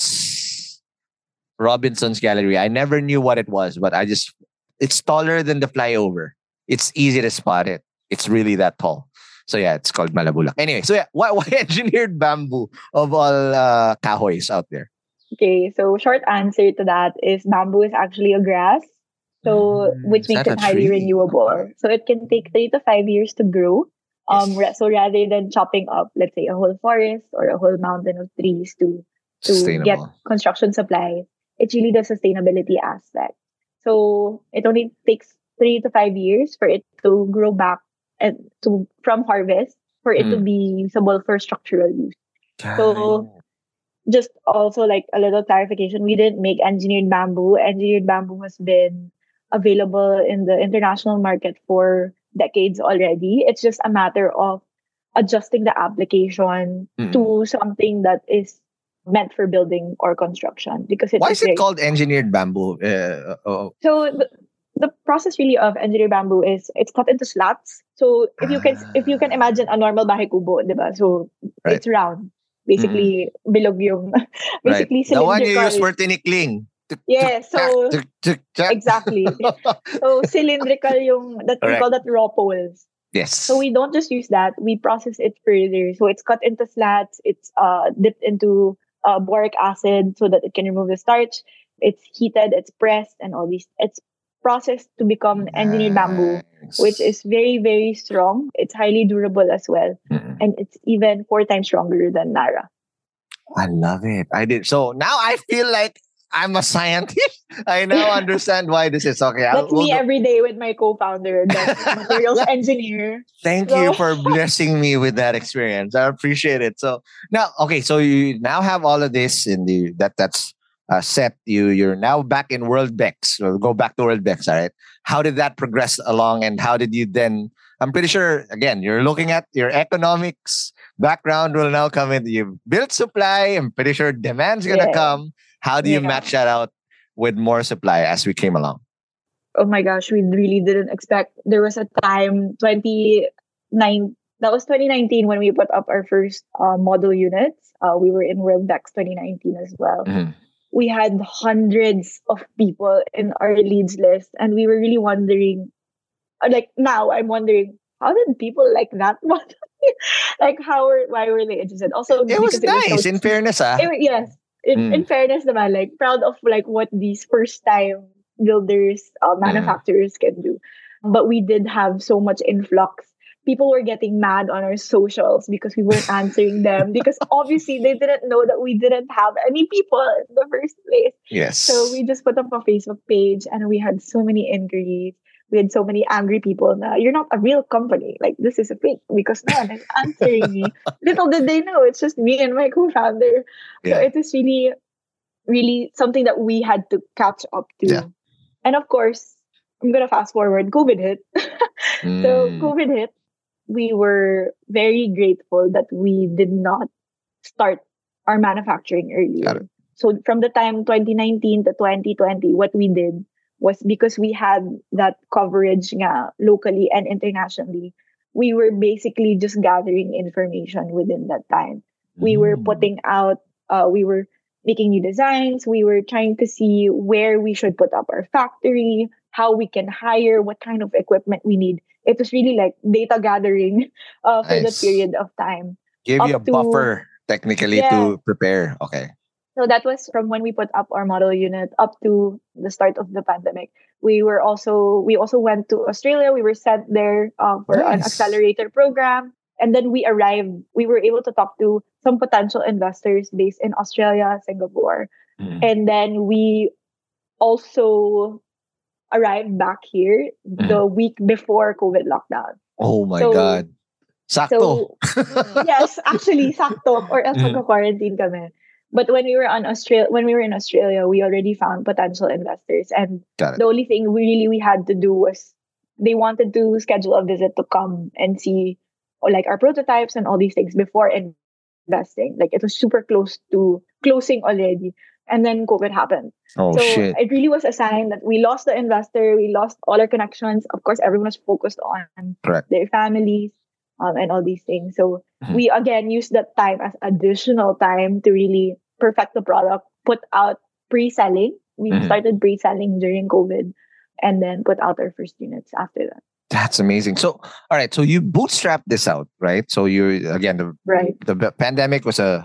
across Robinson's Gallery. I never knew what it was, but I just it's taller than the flyover. It's easy to spot it. It's really that tall. So yeah, it's called malabulak. Anyway, so yeah, why why engineered bamboo of all uh, kahoys out there? Okay, so short answer to that is bamboo is actually a grass. So Mm, which is makes that a it highly tree? renewable. So it can take three to five years to grow. Um, ra- Yes. so rather than chopping up, let's say, a whole forest or a whole mountain of trees to to get Sustainable. construction supplies, it's really the sustainability aspect. So it only takes three to five years for it to grow back and to from harvest for it to Mm. be usable for structural use. Got it. So just also like a little clarification, we didn't make engineered bamboo. Engineered bamboo has been available in the international market for decades already. It's just a matter of adjusting the application Mm. to something that is meant for building or construction because it Why is is it very called engineered bamboo? Uh, oh, so the, the process really of engineered bamboo is it's cut into slats. So if you can if you can imagine a normal bahay kubo, diba? So right. it's round. Mm-mm. Basically, bilog yung Right. basically The one you use cylindrical. for tinikling. Tuk, tuk, Yeah, tak, so tuk, tuk, tak. exactly. So cylindrical yung that we Correct. call that raw poles. Yes. So we don't just use that, we process it further. So it's cut into slats, it's uh dipped into uh, boric acid so that it can remove the starch. It's heated, it's pressed, and all these. It's processed to become engineered bamboo, which Nice. is very, very strong. It's highly durable as well. Mm-mm. And it's even four times stronger than Nara. I love it. I did. So now I feel like I'm a scientist. I now understand why this is okay. I'll, That's we'll me go- every day with my co-founder, that's a materials engineer. Thank So- you for blessing me with that experience. I appreciate it. So now, okay, so you now have all of this in the that that's uh, set. You you're now back in World Bex. So go back to World Bex. All right. How did that progress along, and how did you then? I'm pretty sure again you're looking at your economics background will now come in. You've built supply. I'm pretty sure demand's gonna Yeah. come. How do you Yeah. match that out with more supply as we came along? Oh my gosh, we really didn't expect. There was a time twenty nine that was twenty nineteen when we put up our first uh, model units. Uh, we were in World Bex twenty nineteen as well. Mhm. We had hundreds of people in our leads list, and we were really wondering. uh, Like now, I'm wondering how did people like that model? Like how were why were they interested? Also, It was because it was nice. so In fairness, ah. it, yes. In, Mm. in fairness naman, like, proud of, like, what these first-time builders, uh, Mm. manufacturers can do. But we did have so much influx. People were getting mad on our socials because we weren't answering them. Because obviously, they didn't know that we didn't have any people in the first place. Yes. So we just put up a Facebook page and we had so many inquiries. We had so many angry people na, you're not a real company. Like, this is a fake because no one is answering me. Little did they know, it's just me and my co-founder. So Yeah. it is really, really something that we had to catch up to. Yeah. And of course, I'm going to fast forward. COVID hit. So Mm. COVID hit. We were very grateful that we did not start our manufacturing Got earlier. it. So from the time twenty nineteen to twenty twenty, what we did was because we had that coverage nga, locally and internationally, we were basically just gathering information within that time. We were Mm. putting out, uh, we were making new designs. We were trying to see where we should put up our factory, how we can hire, what kind of equipment we need. It was really like data gathering uh, for Nice. that period of time. Give you a up to- buffer technically Yeah. to prepare. Okay. So that was from when we put up our model unit up to the start of the pandemic. We were also we also went to Australia. We were sent there uh, for an Nice. accelerator program, and then we arrived. We were able to talk to some potential investors based in Australia, Singapore, Mm. and then we also arrived back here the week before COVID lockdown. Oh my So- God. Sakto. So yes, actually, sakto, or else Mm. magka-quarantine kami. But when we were on Australia, when we were in Australia, we already found potential investors, and Got it. the only thing we really we had to do was they wanted to schedule a visit to come and see, or like our prototypes and all these things before investing. Like it was super close to closing already, and then COVID happened. Oh so shit. it really was a sign that we lost the investor, we lost all our connections. Of course, everyone was focused on Correct. their families, um, and all these things. So Mhm. we again used that time as additional time to really perfect the product, put out pre-selling. We Mhm. started pre-selling during COVID, and then put out our first units after that. That's amazing. So, all right. So you bootstrapped this out, right? So you again, the Right. the b- pandemic was a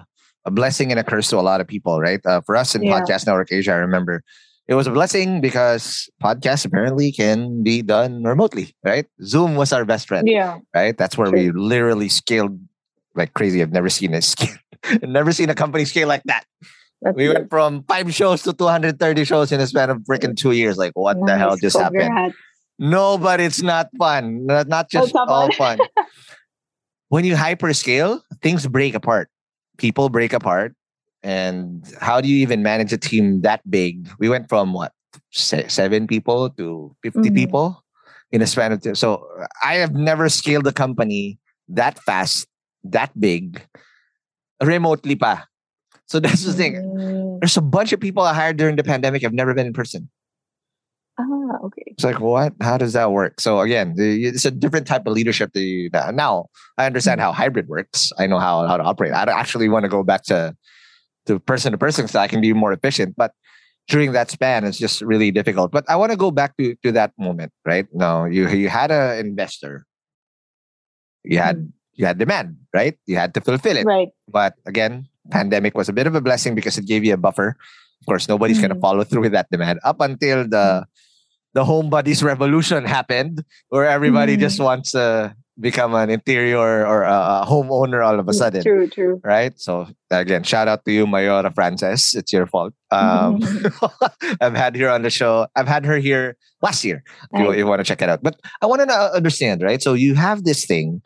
a blessing and a curse to a lot of people, right? Uh, for us in Yeah. Podcast Network Asia, I remember it was a blessing because podcasts apparently can be done remotely, right? Zoom was our best friend, Yeah. right? That's where True. we literally scaled like crazy. I've never seen a scale, never seen a company scale like that. That's We good. went from five shows to two hundred thirty shows in a span of freaking two years. Like, what the Nice. hell just happened? Congrats. No, but it's not fun. Not, not just come all on. fun. When you hyperscale, things break apart. People break apart. And how do you even manage a team that big? We went from what, se- seven people to fifty Mhm. people in a span of two. So I have never scaled a company that fast, that big, remotely pa. So that's the thing. Mm. There's a bunch of people I hired during the pandemic have never been in person. Ah, okay. It's like, what? How does that work? So again, the, it's a different type of leadership. That you, now I understand how hybrid works. I know how, how to operate. I don't actually want to go back to, to person to person so I can be more efficient. But during that span, it's just really difficult. But I want to go back to, to that moment, right? Now you you had an investor. You had Mm. you had demand, right? You had to fulfill it. Right. But again, pandemic was a bit of a blessing because it gave you a buffer. Of course, nobody's going to Mhm. follow through with that demand up until the the home buddies revolution happened, where everybody Mhm. just wants to become an interior or a, a homeowner all of a sudden, True, true. right? So again, shout out to you, Mayora Frances. It's your fault. Um, I've had her on the show. I've had her here last year. If you, Nice. you want to check it out. But I want to understand, right? So you have this thing.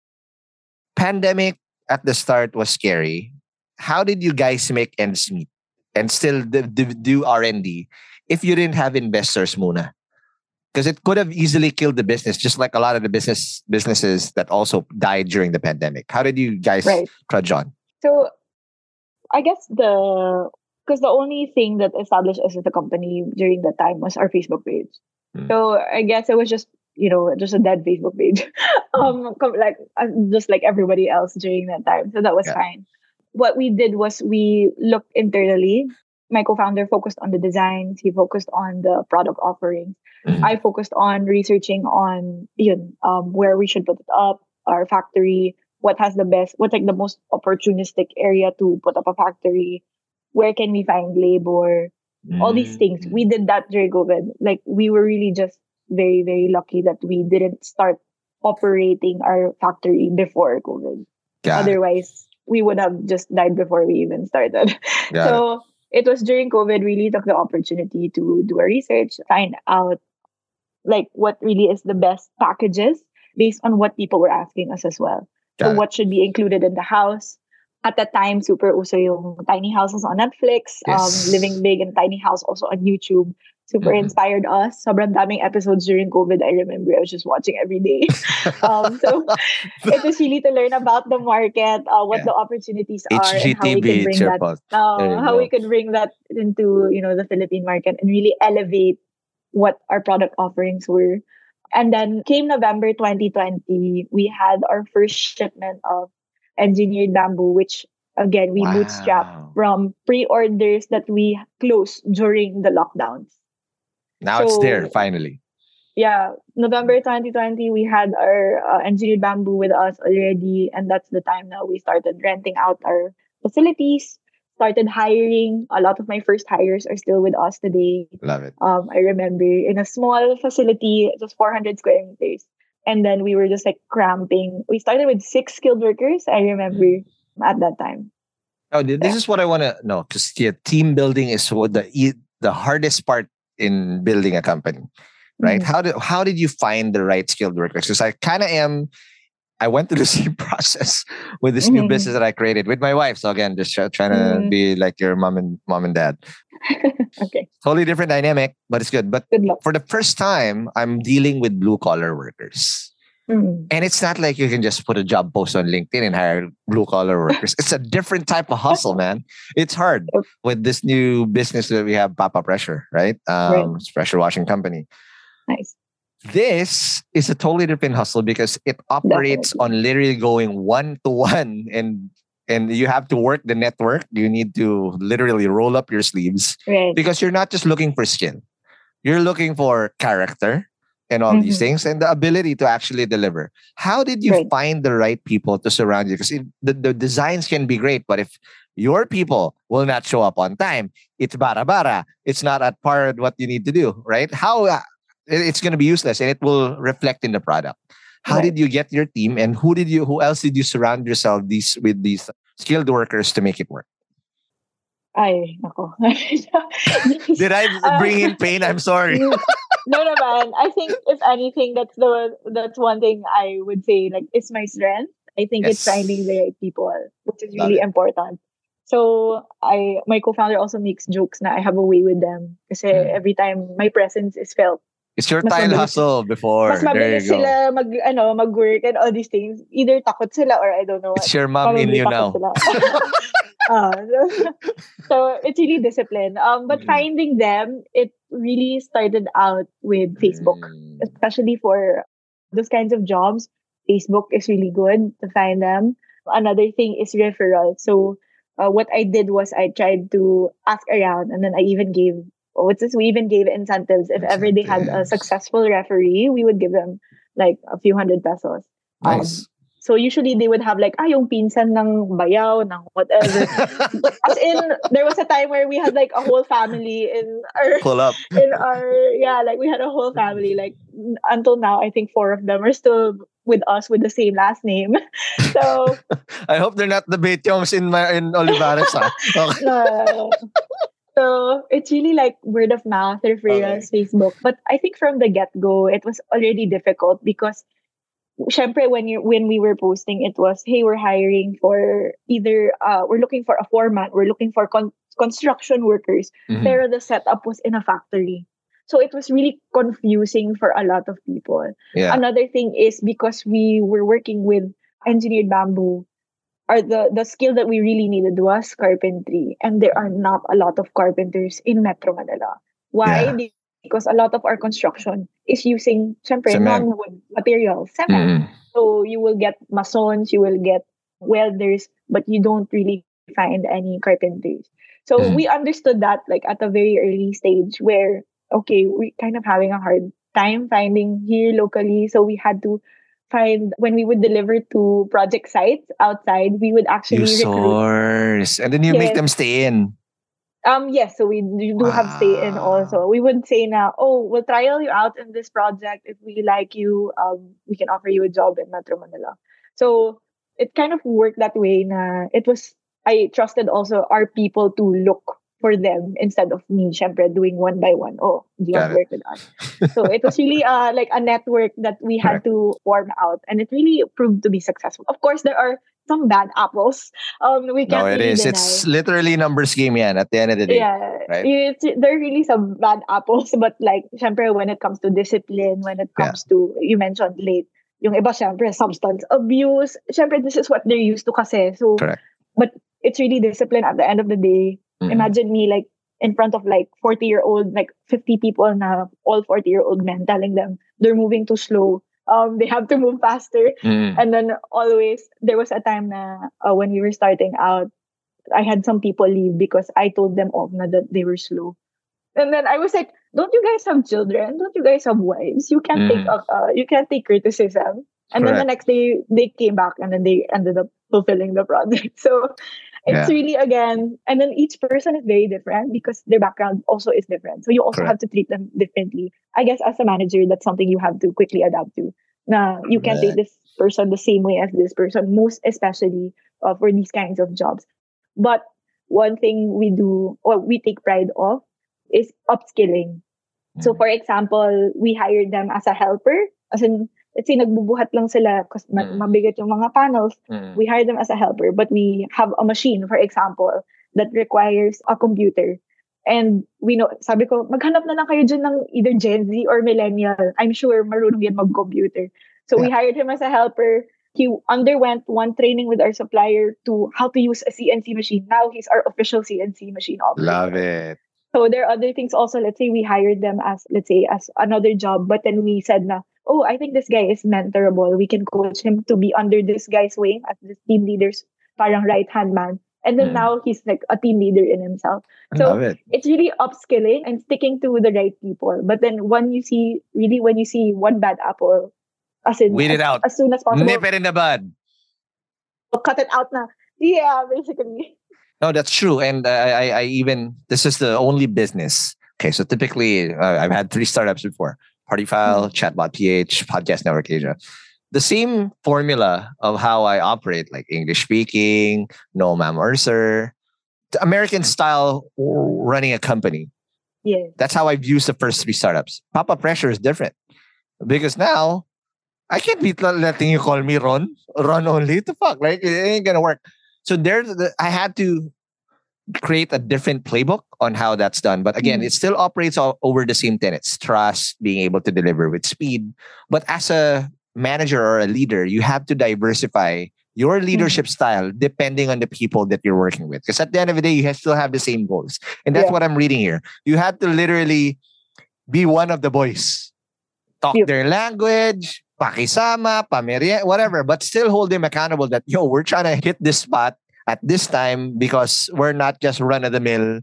Pandemic at the start was scary. How did you guys make ends meet and still d- d- do R and D if you didn't have investors, muna? Because it could have easily killed the business, just like a lot of the business businesses that also died during the pandemic. How did you guys Right. trudge on? So I guess the because the only thing that established us as a company during that time was our Facebook page. Mm. So I guess it was just you know just a dead Facebook page, um, com- like uh, just like everybody else during that time. So that was Yeah. fine. What we did was we looked internally. My co-founder focused on the designs. He focused on the product offerings. Mhm. I focused on researching on yun, um, where we should put it up, our factory, what has the best, what's like the most opportunistic area to put up a factory, where can we find labor, all these things. Mm. We did that during COVID. Like we were really just very, very lucky that we didn't start operating our factory before COVID. Got it. Otherwise, we would have just died before we even started. Got so it was during COVID, really took the opportunity to do a research, find out like what really is the best packages based on what people were asking us as well. Got so it. what should be included in the house? At that time, super uso yung tiny houses on Netflix, Yes. um, living big and tiny house also on YouTube. Super Mhm. inspired us. Sobrang daming episodes during COVID. I remember I was just watching every day. um, so it was really to learn about the market, uh, what Yeah. the opportunities are, and how we H G T V, can it's bring your that, fault. uh, There you how go. we could bring that into you know the Philippine market and really elevate what our product offerings were. And then came November twenty twenty, we had our first shipment of engineered bamboo, which again we bootstrapped Wow. from pre-orders that we closed during the lockdowns. Now it's So- there, finally. Yeah, November twenty twenty, we had our uh, engineered bamboo with us already, and that's the time now we started renting out our facilities, started hiring. A lot of my first hires are still with us today. Love it. Um, I remember in a small facility, it was four hundred square meters. And then we were just like cramping. We started with six skilled workers, I remember at that time. Oh, th- this is what I want to know because yeah, team building is what the e- the hardest part in building a company, right? Mhm. How did how did you find the right skilled workers? Because I kind of am. I went through the same process with this new Mhm. business that I created with my wife. So again, just try- trying to Mhm. be like your mom and mom and dad. Okay, Totally different dynamic, but it's good. But good luck. for the first time, I'm dealing with blue collar workers. Mhm. And it's not like you can just put a job post on LinkedIn and hire blue collar workers. It's a different type of hustle, man. It's hard Yep. with this new business that we have, Papa Pressure, right? Um, Right. It's a pressure washing company. Nice. This is a totally different hustle because it operates Definitely. on literally going one to one, and and you have to work the network. You need to literally roll up your sleeves Right. because you're not just looking for skill. You're looking for character. and all these Mhm. things, and the ability to actually deliver. How did you Right. find the right people to surround you? Because the, the designs can be great, but if your people will not show up on time, it's bara-bara. It's not at par with what you need to do, right? How uh, it- it's going to be useless, and it will reflect in the product. How Right. did you get your team, and who did you? Who else did you surround yourself these with these skilled workers to make it work? Ay, nako. Did I Uh, bring in pain? I'm sorry. no naman. I think if anything, that's the that's one thing I would say like is my strength. I think it's Yes. finding the right people, which is Love really it. important. So I my co-founder also makes jokes na I have a way with them. Kasi Mm. every time my presence is felt, It's your Mas tile mabilis- hustle before. mas There mabilis you go. sila mag ano mag-work and all these things. Either takot sila or I don't know what. It's your mom in Probably you now. takot sila. Ah, so, so it's really discipline. Um, but Mm. finding them, it really started out with Facebook, Mm. especially for those kinds of jobs. Facebook is really good to find them. Another thing is referral. So uh, what I did was I tried to ask around, and then I even gave what's this? We even gave incentives. If ever they had a Incentives. successful referee, we would give them like a few hundred pesos. Um, Nice. So usually they would have like, ah, yung pinsan ng bayaw, ng whatever. As in, there was a time where we had like a whole family in our, Pull up. in our, yeah, like we had a whole family. Like n- until now, I think four of them are still with us with the same last name. So, I hope they're not the Betyongs in my in Olivares. Ha? Okay. no. So it's really like word of mouth, referrals, Facebook. But I think from the get-go, it was already difficult because syempre, when you when we were posting, it was, hey, we're hiring for either uh we're looking for a foreman, we're looking for con- construction workers, Mhm. pero the setup was in a factory. So it was really confusing for a lot of people. Yeah. Another thing is because we were working with engineered bamboo, or the the skill that we really needed was carpentry, and there are not a lot of carpenters in Metro Manila. Why? Yeah. Because a lot of our construction is using, syempre, Cement. non-wood materials, cement. Mm. So you will get masons, you will get welders, but you don't really find any carpenters. So Mhm. we understood that like at a very early stage where, okay, we kind of having a hard time finding here locally. So we had to find, when we would deliver to project sites outside, we would actually You recruit. source. And then you make Yes. them stay in. Um, yes, so we do have stay in Wow. also. We would say now, oh, we'll trial you out in this project. If we like you, um, we can offer you a job in Metro Manila. So it kind of worked that way. Na it was, I trusted also our people to look for them instead of me, syempre, doing one by one. Oh, do you want Got to work with us? So it was really uh, like a network that we had Correct. to form out, and it really proved to be successful. Of course, there are some bad apples. Um, we No, can't it really is. deny. It's literally numbers game yan at the end of the day. Yeah, right? it's, there are really some bad apples, but like, syempre, when it comes to discipline, when it Yeah. comes to, you mentioned late, yung iba, syempre, substance abuse, syempre, this is what they're used to kasi. So, Correct. but it's really discipline at the end of the day. Mhm. Imagine me like in front of like forty-year-old, like fifty people na all forty-year-old men telling them they're moving too slow. Um, they have to move faster. Mm. And then always, there was a time na uh, when we were starting out, I had some people leave because I told them off na that they were slow. And then I was like, don't you guys have children? Don't you guys have wives? You can't take Mm. uh, uh, you can't take criticism. And then the Correct. next day they came back and then they ended up fulfilling the project. So it's Yeah. really, again, and then each person is very different because their background also is different. So you also Correct. have to treat them differently. I guess as a manager, that's something you have to quickly adapt to. Na you can't treat this person the same way as this person, most especially uh, for these kinds of jobs. But one thing we do, or we take pride of, is upskilling. So for example, we hired them as a helper. As in, let's say nagbubuhat lang sila kasi ma- Mm. mabigat yung mga panels. Mm. We hire them as a helper, but we have a machine, for example, that requires a computer. And we know, sabi ko, maghanap na lang kayo dyan ng either Gen Z or millennial. I'm sure marunong yan mag-computer. So we hired him as a helper. He underwent one training with our supplier to how to use a C N C machine. Now he's our official C N C machine operator. Love it. So there are other things also. Let's say we hired them as, let's say, as another job, but then we said na, oh, I think this guy is mentorable. We can coach him to be under this guy's wing as this team leader's parang right-hand man. And then Mm. now he's like a team leader in himself. I So love it. it's really upskilling and sticking to the right people. But then when you see, really, when you see one bad apple, as in, Weed it as, out. as soon as possible, Nip it in the bud. cut it out na. Yeah, basically. No, that's true. And uh, I, I even, this is the only business. Okay, so typically, uh, I've had three startups before. Party File, Chatbot P H, Podcast Network Asia. The same formula of how I operate, like English speaking, no ma'am or sir, the American style running a company. Yes. That's how I've used the first three startups. Papa Pressure is different because now I can't be letting you call me Ron, Ron only. The fuck, like it ain't gonna work. So there's, the, I had to create a different playbook on how that's done. But again, Mhm. it still operates all over the same tenets: trust, being able to deliver with speed. But as a manager or a leader, you have to diversify your leadership style depending on the people that you're working with. Because at the end of the day, you have, still have the same goals. And that's Yeah. what I'm reading here. You have to literally be one of the boys. Talk Yep. their language, pakisama, pamerye, whatever, but still hold them accountable that, yo, we're trying to hit this spot at this time because we're not just run-of-the-mill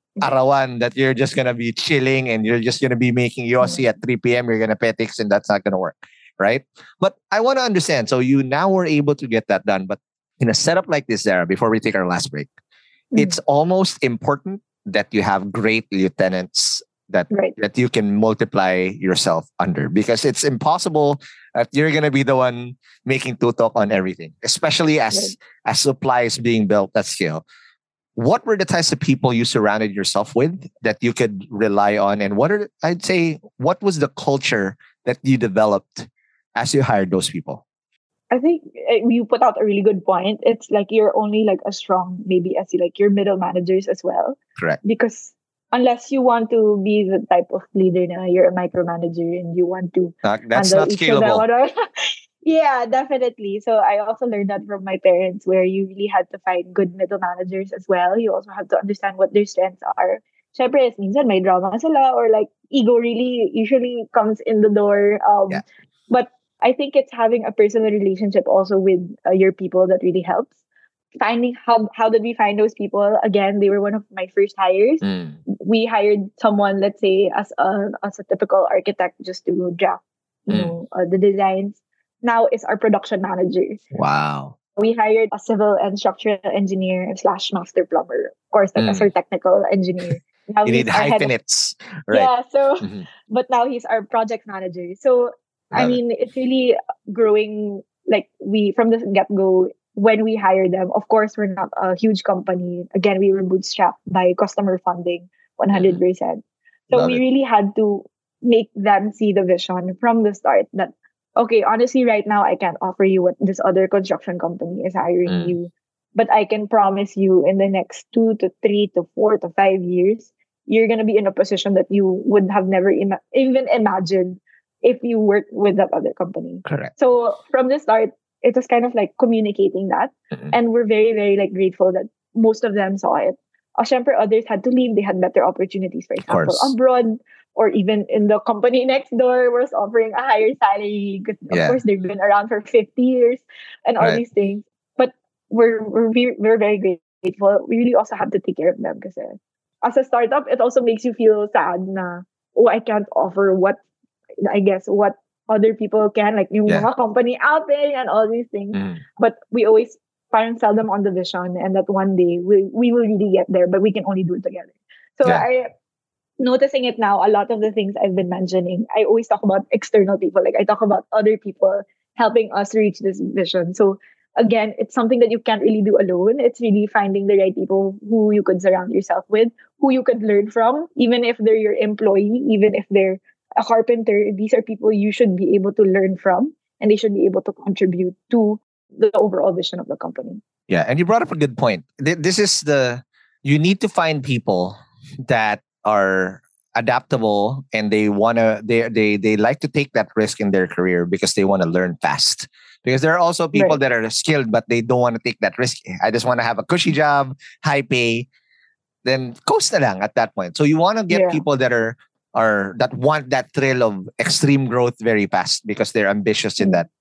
arawan that you're just going to be chilling and you're just going to be making Yossi at three p.m. You're going to petix and that's not going to work, right? But I want to understand. So you now were able to get that done. But in a setup like this, Sarah, before we take our last break, Mhm. it's almost important that you have great lieutenants that Right. that you can multiply yourself under, because it's impossible that you're going to be the one making tutok on everything, especially as Right. as supply is being built at scale. What were the types of people you surrounded yourself with that you could rely on, and what are, I'd say, what was the culture that you developed as you hired those people? I think uh, you put out a really good point. It's like you're only like as strong maybe as you like your middle managers as well. Correct. Because unless you want to be the type of leader na you're a micromanager and you want to Uh, that's handle not each of them, scalable. whatever. Yeah, definitely. So I also learned that from my parents, where you really had to find good middle managers as well. You also have to understand what their strengths are. Syempre, es minsan may drama sila, or like ego really usually comes in the door. Um, Yeah. But I think it's having a personal relationship also with uh, your people that really helps. Finding how how did we find those people? Again, they were one of my first hires. Mm. We hired someone, let's say, as a as a typical architect, just to draft, you Mm. know, uh, the designs. Now is our production manager. Wow. We hired a civil and structural engineer slash master plumber. Of course, like Mm. as our technical engineer. Now You he's need our head of- hyphenates, right? Yeah, so Mhm. but now he's our project manager. So I Love it. mean, it's really growing. Like we from the get go, when we hire them, of course, we're not a huge company. Again, we were bootstrapped by customer funding, one hundred percent. So Love we it. really had to make them see the vision from the start that, okay, honestly, right now, I can't offer you what this other construction company is hiring Mm. you. But I can promise you in the next two to three to four to five years, you're going to be in a position that you would have never ima- even imagined if you worked with that other company. Correct. So from the start, it was kind of like communicating that. Mhm. And we're very, very like grateful that most of them saw it. Uh, syempre, others had to leave. They had better opportunities, for example, course. abroad, or even in the company next door was offering a higher salary. Because of Yeah. course, they've been around for fifty years and all Right. these things. But we're, we're, ve- we're very grateful. We really also have to take care of them. Because as a startup, it also makes you feel sad na, oh, I can't offer what, I guess, what other people can, like yung Yeah. mga company out there and all these things. Mm. But we always parang sell them on the vision, and that one day we, we will really get there, but we can only do it together. So Yeah. I noticing it now, a lot of the things I've been mentioning, I always talk about external people. Like I talk about other people helping us reach this vision. So again, it's something that you can't really do alone. It's really finding the right people who you could surround yourself with, who you could learn from, even if they're your employee, even if they're a carpenter. These are people you should be able to learn from, and they should be able to contribute to the overall vision of the company. Yeah, and you brought up a good point. Th- This is the, you need to find people that are adaptable and they want to, they they they like to take that risk in their career because they want to learn fast. Because there are also people Right. that are skilled but they don't want to take that risk. I just want to have a cushy job, high pay, then coast na lang at that point. So you want to get Yeah. people that are are that want that thrill of extreme growth very fast because they're ambitious in Mm. that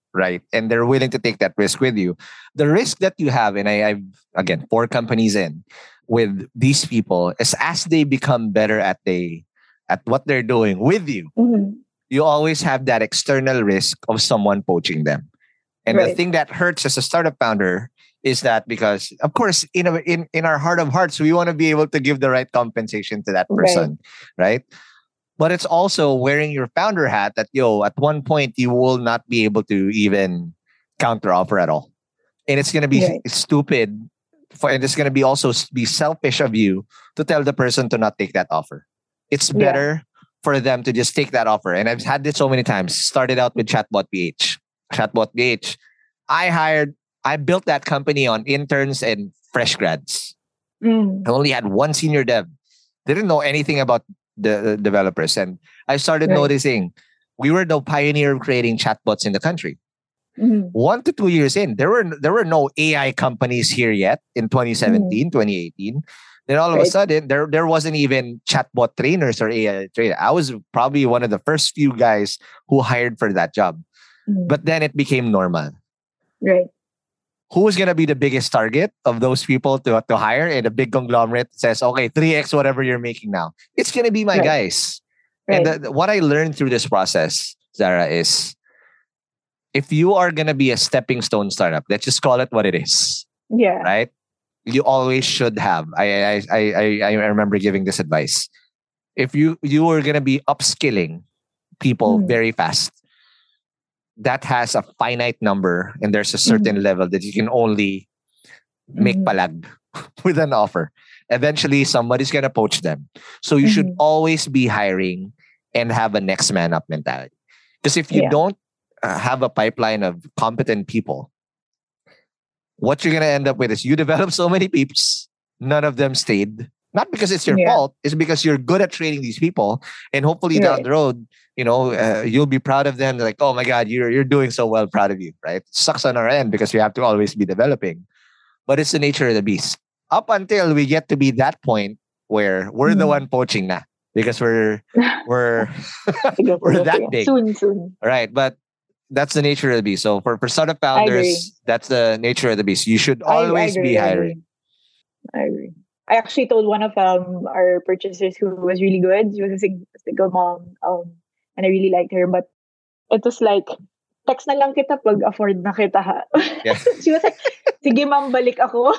right? And they're willing to take that risk with you. The risk that you have, and I, I've, again, four companies in with these people, is as they become better at they at what they're doing with you, Mm-hmm. you always have that external risk of someone poaching them. And the Right. thing that hurts as a startup founder is that because, of course, in, a, in, in our heart of hearts, we want to be able to give the right compensation to that person, right? But it's also wearing your founder hat that, yo, at one point, you will not be able to even counter offer at all. And it's going to be Right. stupid. For, and it's going to be also s- be selfish of you to tell the person to not take that offer. It's Yeah. better for them to just take that offer. And I've had this so many times. Started out with Chatbot P H. Chatbot P H. I hired, I built that company on interns and fresh grads. Mm. I only had one senior dev. Didn't know anything about the, the developers. And I started Right. noticing we were the pioneer of creating chatbots in the country. Mm. One to two years in, there were there were no A I companies here yet in twenty seventeen, twenty eighteen. Then all of a Right. sudden, there, there wasn't even chatbot trainers or A I trainers. I was probably one of the first few guys who hired for that job. Mm. But then it became normal. Right. Who is going to be the biggest target of those people to, to hire? And a big conglomerate says, okay, three x whatever you're making now. It's going to be my Right. guys. Right. And the, the- what I learned through this process, Zara, is if you are going to be a stepping stone startup, let's just call it what it is, Yeah. right? You always should have. I I I I, I remember giving this advice. If you you are going to be upskilling people Mm. very fast, that has a finite number, and there's a certain level that you can only make Mhm. palag with an offer. Eventually, somebody's going to poach them. So you should Mhm. always be hiring and have a next man up mentality. Because if you Yeah. don't uh, have a pipeline of competent people, what you're going to end up with is you develop so many peeps, none of them stayed. Not because it's your Yeah. fault, it's because you're good at training these people. And hopefully down Right. the road, you know, uh, you'll be proud of them. They're like, oh my God, you're, you're doing so well, proud of you, right? Sucks on our end because we have to always be developing. But it's the nature of the beast. Up until we get to be that point where we're the Mm. one poaching na because we're we're Sige, we're sige, that sige. big. Soon, soon. right. But that's the nature of the beast. So for, for startup I agree. founders, that's the nature of the beast. You should I- I always agree, be I hiring. agree. I agree. I actually told one of um our purchasers who was really good. She was a sing- single mom, um, and I really liked her. But it was like, text na lang kita pag afford na kita ha. Yeah. She was like, sige ma'am, balik ako.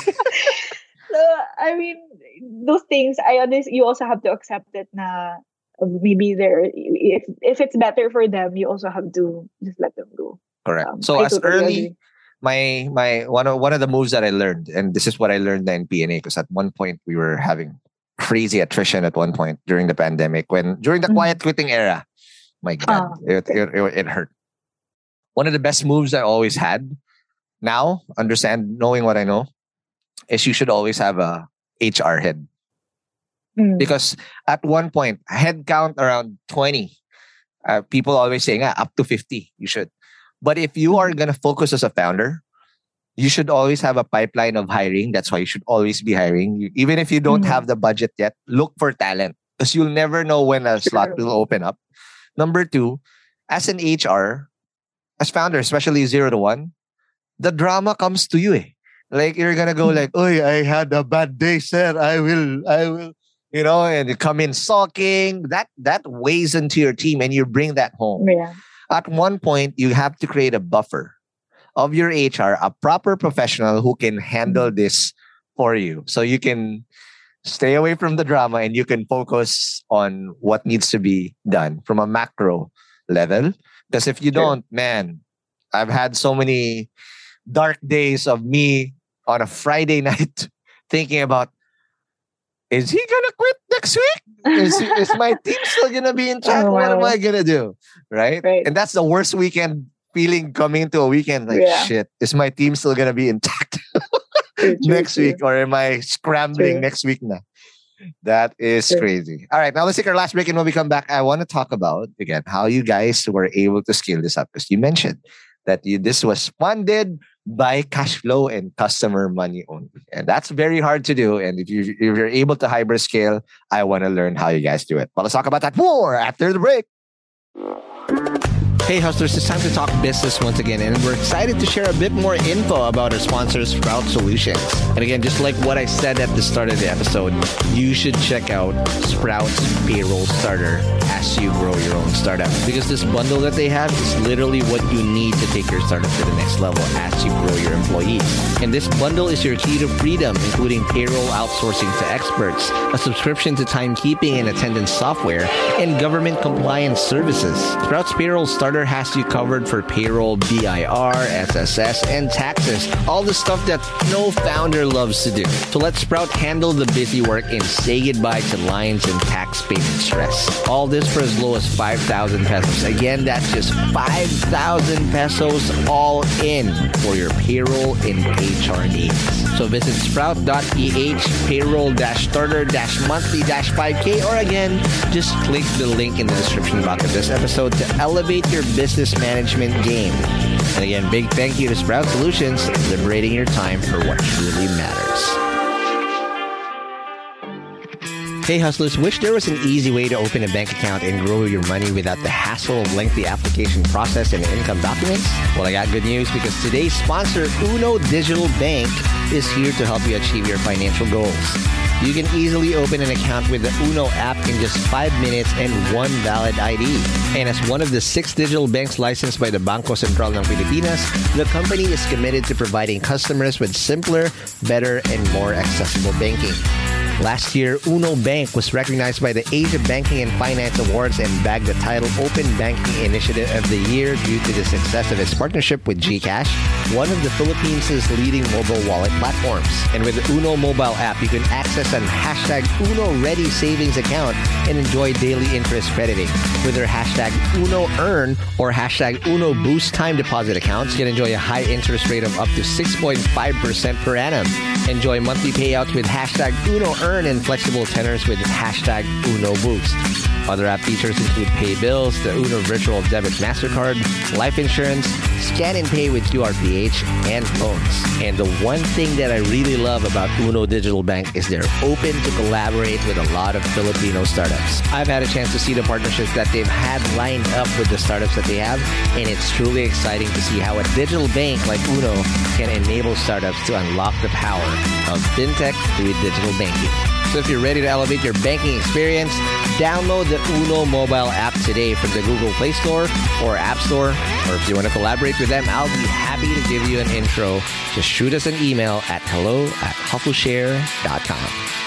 So I mean, those things. I understand. You also have to accept it. Na maybe there, if if it's better for them, you also have to just let them go. Correct. Um, so I as totally early, agree. my my one of one of the moves that I learned, and this is what I learned in P N A, because at one point we were having crazy attrition at one point during the pandemic, when during the Mhm. quiet quitting era. My God, Ah, it, it, it it hurt. One of the best moves I always had, now understand knowing what I know, is you should always have a H R head. Mm. Because at one point, head count around twenty. Uh, people always saying ah, up to fifty, you should. But if you are going to focus as a founder, you should always have a pipeline of hiring. That's why you should always be hiring. You, even if you don't Mhm. have the budget yet, look for talent, because you'll never know when a slot Sure. will open up. Number two, as an H R, as founder, especially zero to one, the drama comes to you. Eh. Like you're gonna go like, "Oh, I had a bad day, sir. I will, I will," you know, and you come in sulking. That that weighs into your team, and you bring that home. Yeah. At one point, you have to create a buffer of your H R, a proper professional who can handle this for you, so you can stay away from the drama and you can focus on what needs to be done from a macro level. Because if you Sure. don't, man, I've had so many dark days of me on a Friday night thinking about, is he gonna quit next week? Is, is my team still gonna be in chat? Oh, What am wow. I gonna do? Right? Right. And that's the worst weekend feeling coming into a weekend. Like, Yeah. shit, is my team still gonna be intact True, true, next true. week? Or am I scrambling True. next week na? That is True. crazy. All right, now let's take our last break, and when we come back, I want to talk about again how you guys were able to scale this up, because you mentioned that you this was funded by cash flow and customer money only, and that's very hard to do. And if you if you're able to hybrid scale, I want to learn how you guys do it. But let's talk about that more after the break. Hey hustlers, it's time to talk business once again, and we're excited to share a bit more info about our sponsor, Sprout Solutions. And again, just like what I said at the start of the episode, you should check out Sprout's Payroll Starter as you grow your own startup. Because this bundle that they have is literally what you need to take your startup to the next level as you grow your employees. And this bundle is your key to freedom, including payroll outsourcing to experts, a subscription to timekeeping and attendance software, and government compliance services. Sprout's Payroll Starter has you covered for payroll, B I R, S S S, and taxes. All the stuff that no founder loves to do. So let Sprout handle the busy work and say goodbye to lines and tax payment stress. All this for as low as five thousand pesos. Again, that's just five thousand pesos all in for your payroll and H R needs. So visit sprout.ph payroll-starter-monthly-five K, or again, just click the link in the description box of this episode to elevate your business management game. And again, big thank you to Sprout Solutions, liberating your time for what truly matters. Hey hustlers, wish there was an easy way to open a bank account and grow your money without the hassle of lengthy application process and income documents? Well, I got good news, because today's sponsor, Uno Digital Bank, is here to help you achieve your financial goals. You can easily open an account with the Uno app in just five minutes and one valid I D. And as one of the six digital banks licensed by the Bangko Sentral ng Pilipinas, the company is committed to providing customers with simpler, better, and more accessible banking. Last year, Uno Bank was recognized by the Asia Banking and Finance Awards and bagged the title Open Banking Initiative of the Year due to the success of its partnership with GCash, one of the Philippines' leading mobile wallet platforms. And with the Uno mobile app, you can access an hashtag Uno Ready savings account and enjoy daily interest crediting. With their hashtag Uno Earn or hashtag Uno Boost time deposit accounts, you can enjoy a high interest rate of up to six point five percent per annum. Enjoy monthly payouts with hashtag Uno Earn and flexible tenors with hashtag Uno Boost. Other app features include pay bills, the Uno Virtual Debit MasterCard, life insurance, scan and pay with Q R P H, and loans. And the one thing that I really love about Uno Digital Bank is they're open to collaborate with a lot of Filipino startups. I've had a chance to see the partnerships that they've had lined up with the startups that they have, and it's truly exciting to see how a digital bank like Uno can enable startups to unlock the power of fintech through digital banking. So if you're ready to elevate your banking experience, download the Uno mobile app today from the Google Play Store or App Store. Or if you want to collaborate with them, I'll be happy to give you an intro. Just shoot us an email at hello at hustleshare dot com.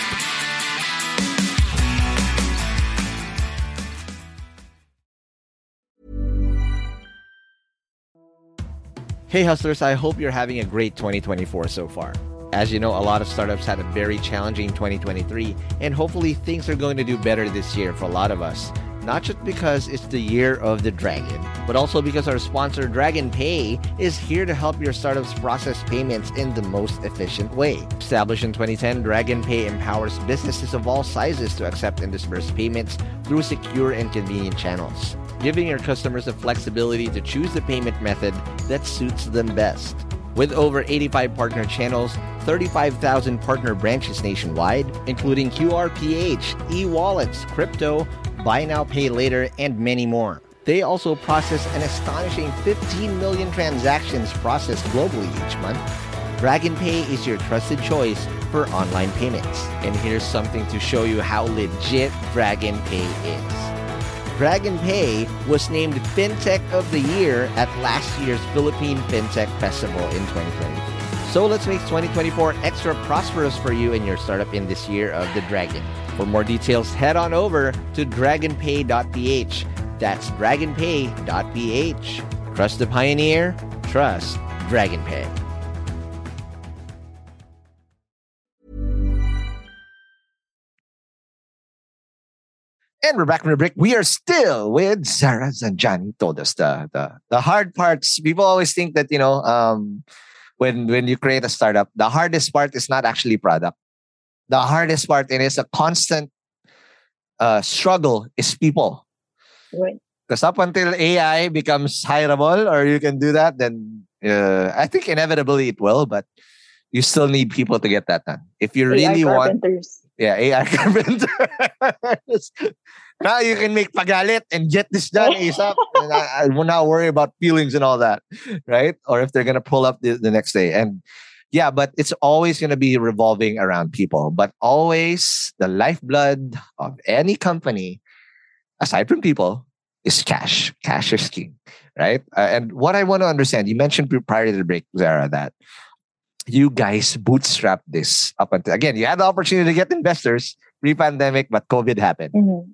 Hey hustlers, I hope you're having a great twenty twenty-four so far. As you know, a lot of startups had a very challenging twenty twenty-three, and hopefully things are going to do better this year for a lot of us. Not just because it's the year of the dragon, but also because our sponsor Dragon Pay is here to help your startups process payments in the most efficient way. Established in twenty ten, Dragon Pay empowers businesses of all sizes to accept and disperse payments through secure and convenient channels, giving your customers the flexibility to choose the payment method that suits them best. With over eighty-five partner channels, thirty-five thousand partner branches nationwide, including Q R P H, e-wallets, crypto, buy now, pay later, and many more. They also process an astonishing fifteen million transactions processed globally each month. Dragon Pay is your trusted choice for online payments. And here's something to show you how legit Dragon Pay is. Dragon Pay was named FinTech of the Year at last year's Philippine FinTech Festival in twenty twenty-three. So let's make twenty twenty-four extra prosperous for you and your startup in this year of the Dragon. For more details, head on over to dragon pay dot p h. That's dragon pay dot p h. Trust the pioneer, trust Dragon Pay. And we're back from the break. We are still with Zara Zanjani. Told us the, the the hard parts. People always think that, you know, um, when when you create a startup, the hardest part is not actually product. The hardest part, and it's a constant uh, struggle, is people. Right. Because up until A I becomes hireable, or you can do that, then uh, I think inevitably it will. But you still need people to get that done. If you A I really want, carpenters. Yeah, A I carpenters. Now you can make pagalit and get this done ASAP. And I, I will not worry about feelings and all that, right? Or if they're gonna pull up the, the next day. And yeah, but it's always gonna be revolving around people. But always the lifeblood of any company, aside from people, is cash. Cash is king, right? Uh, and what I want to understand, you mentioned prior to the break, Zara, that you guys bootstrapped this up until, again, you had the opportunity to get investors pre-pandemic, but COVID happened. Mm-hmm.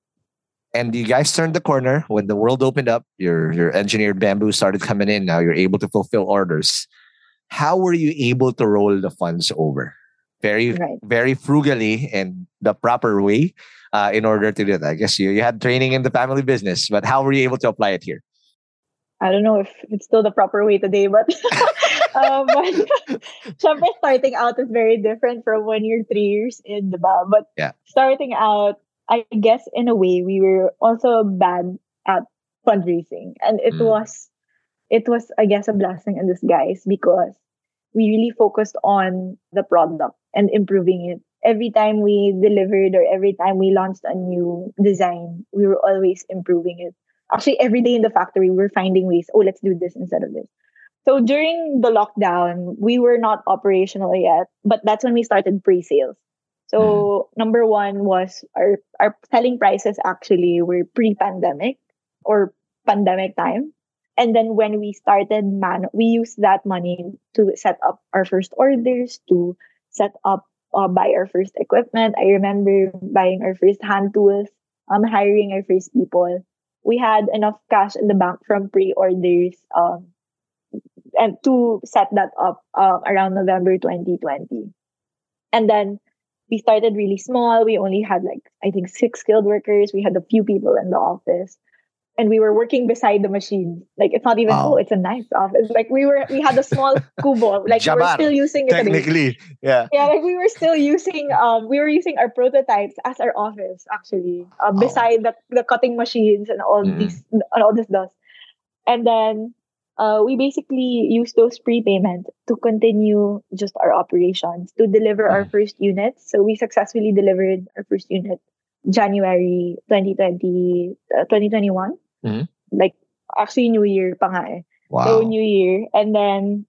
And you guys turned the corner when the world opened up. Your, your engineered bamboo started coming in. Now you're able to fulfill orders. How were you able to roll the funds over? Very, Right. very frugally and the proper way uh, in order to do that. I guess you, you had training in the family business, but how were you able to apply it here? I don't know if it's still the proper way today, but um, but syempre, starting out is very different from when you're three years in, diba? But Yeah. starting out, I guess in a way we were also bad at fundraising, and it Mm. was it was I guess a blessing in disguise because we really focused on the product and improving it. Every time we delivered or every time we launched a new design, we were always improving it. Actually, every day in the factory, we were finding ways, oh, let's do this instead of this. So during the lockdown, we were not operational yet, but that's when we started pre-sales. So number one was our, our selling prices actually were pre-pandemic or pandemic time. And then when we started, man, we used that money to set up our first orders, to set up, uh, buy our first equipment. I remember buying our first hand tools, um, hiring our first people. We had enough cash in the bank from pre-orders um, and to set that up uh, around November twenty twenty. And then we started really small. We only had like, I think, six skilled workers. We had a few people in the office. And we were working beside the machine. Like, it's not even, Wow. oh, it's a nice office. Like, we were, we had a small kubo. Like, we were Jabar, still using it. today. Technically, yeah. Yeah, like we were still using um we were using our prototypes as our office actually. Uh, Oh. beside the, the cutting machines and all Mm. these and all this dust. And then uh we basically used those prepayment to continue just our operations to deliver our Mm. first units. So we successfully delivered our first unit January twenty twenty uh, twenty twenty-one. Mhm. Like actually New Year pa nga eh. Wow. So New Year. And then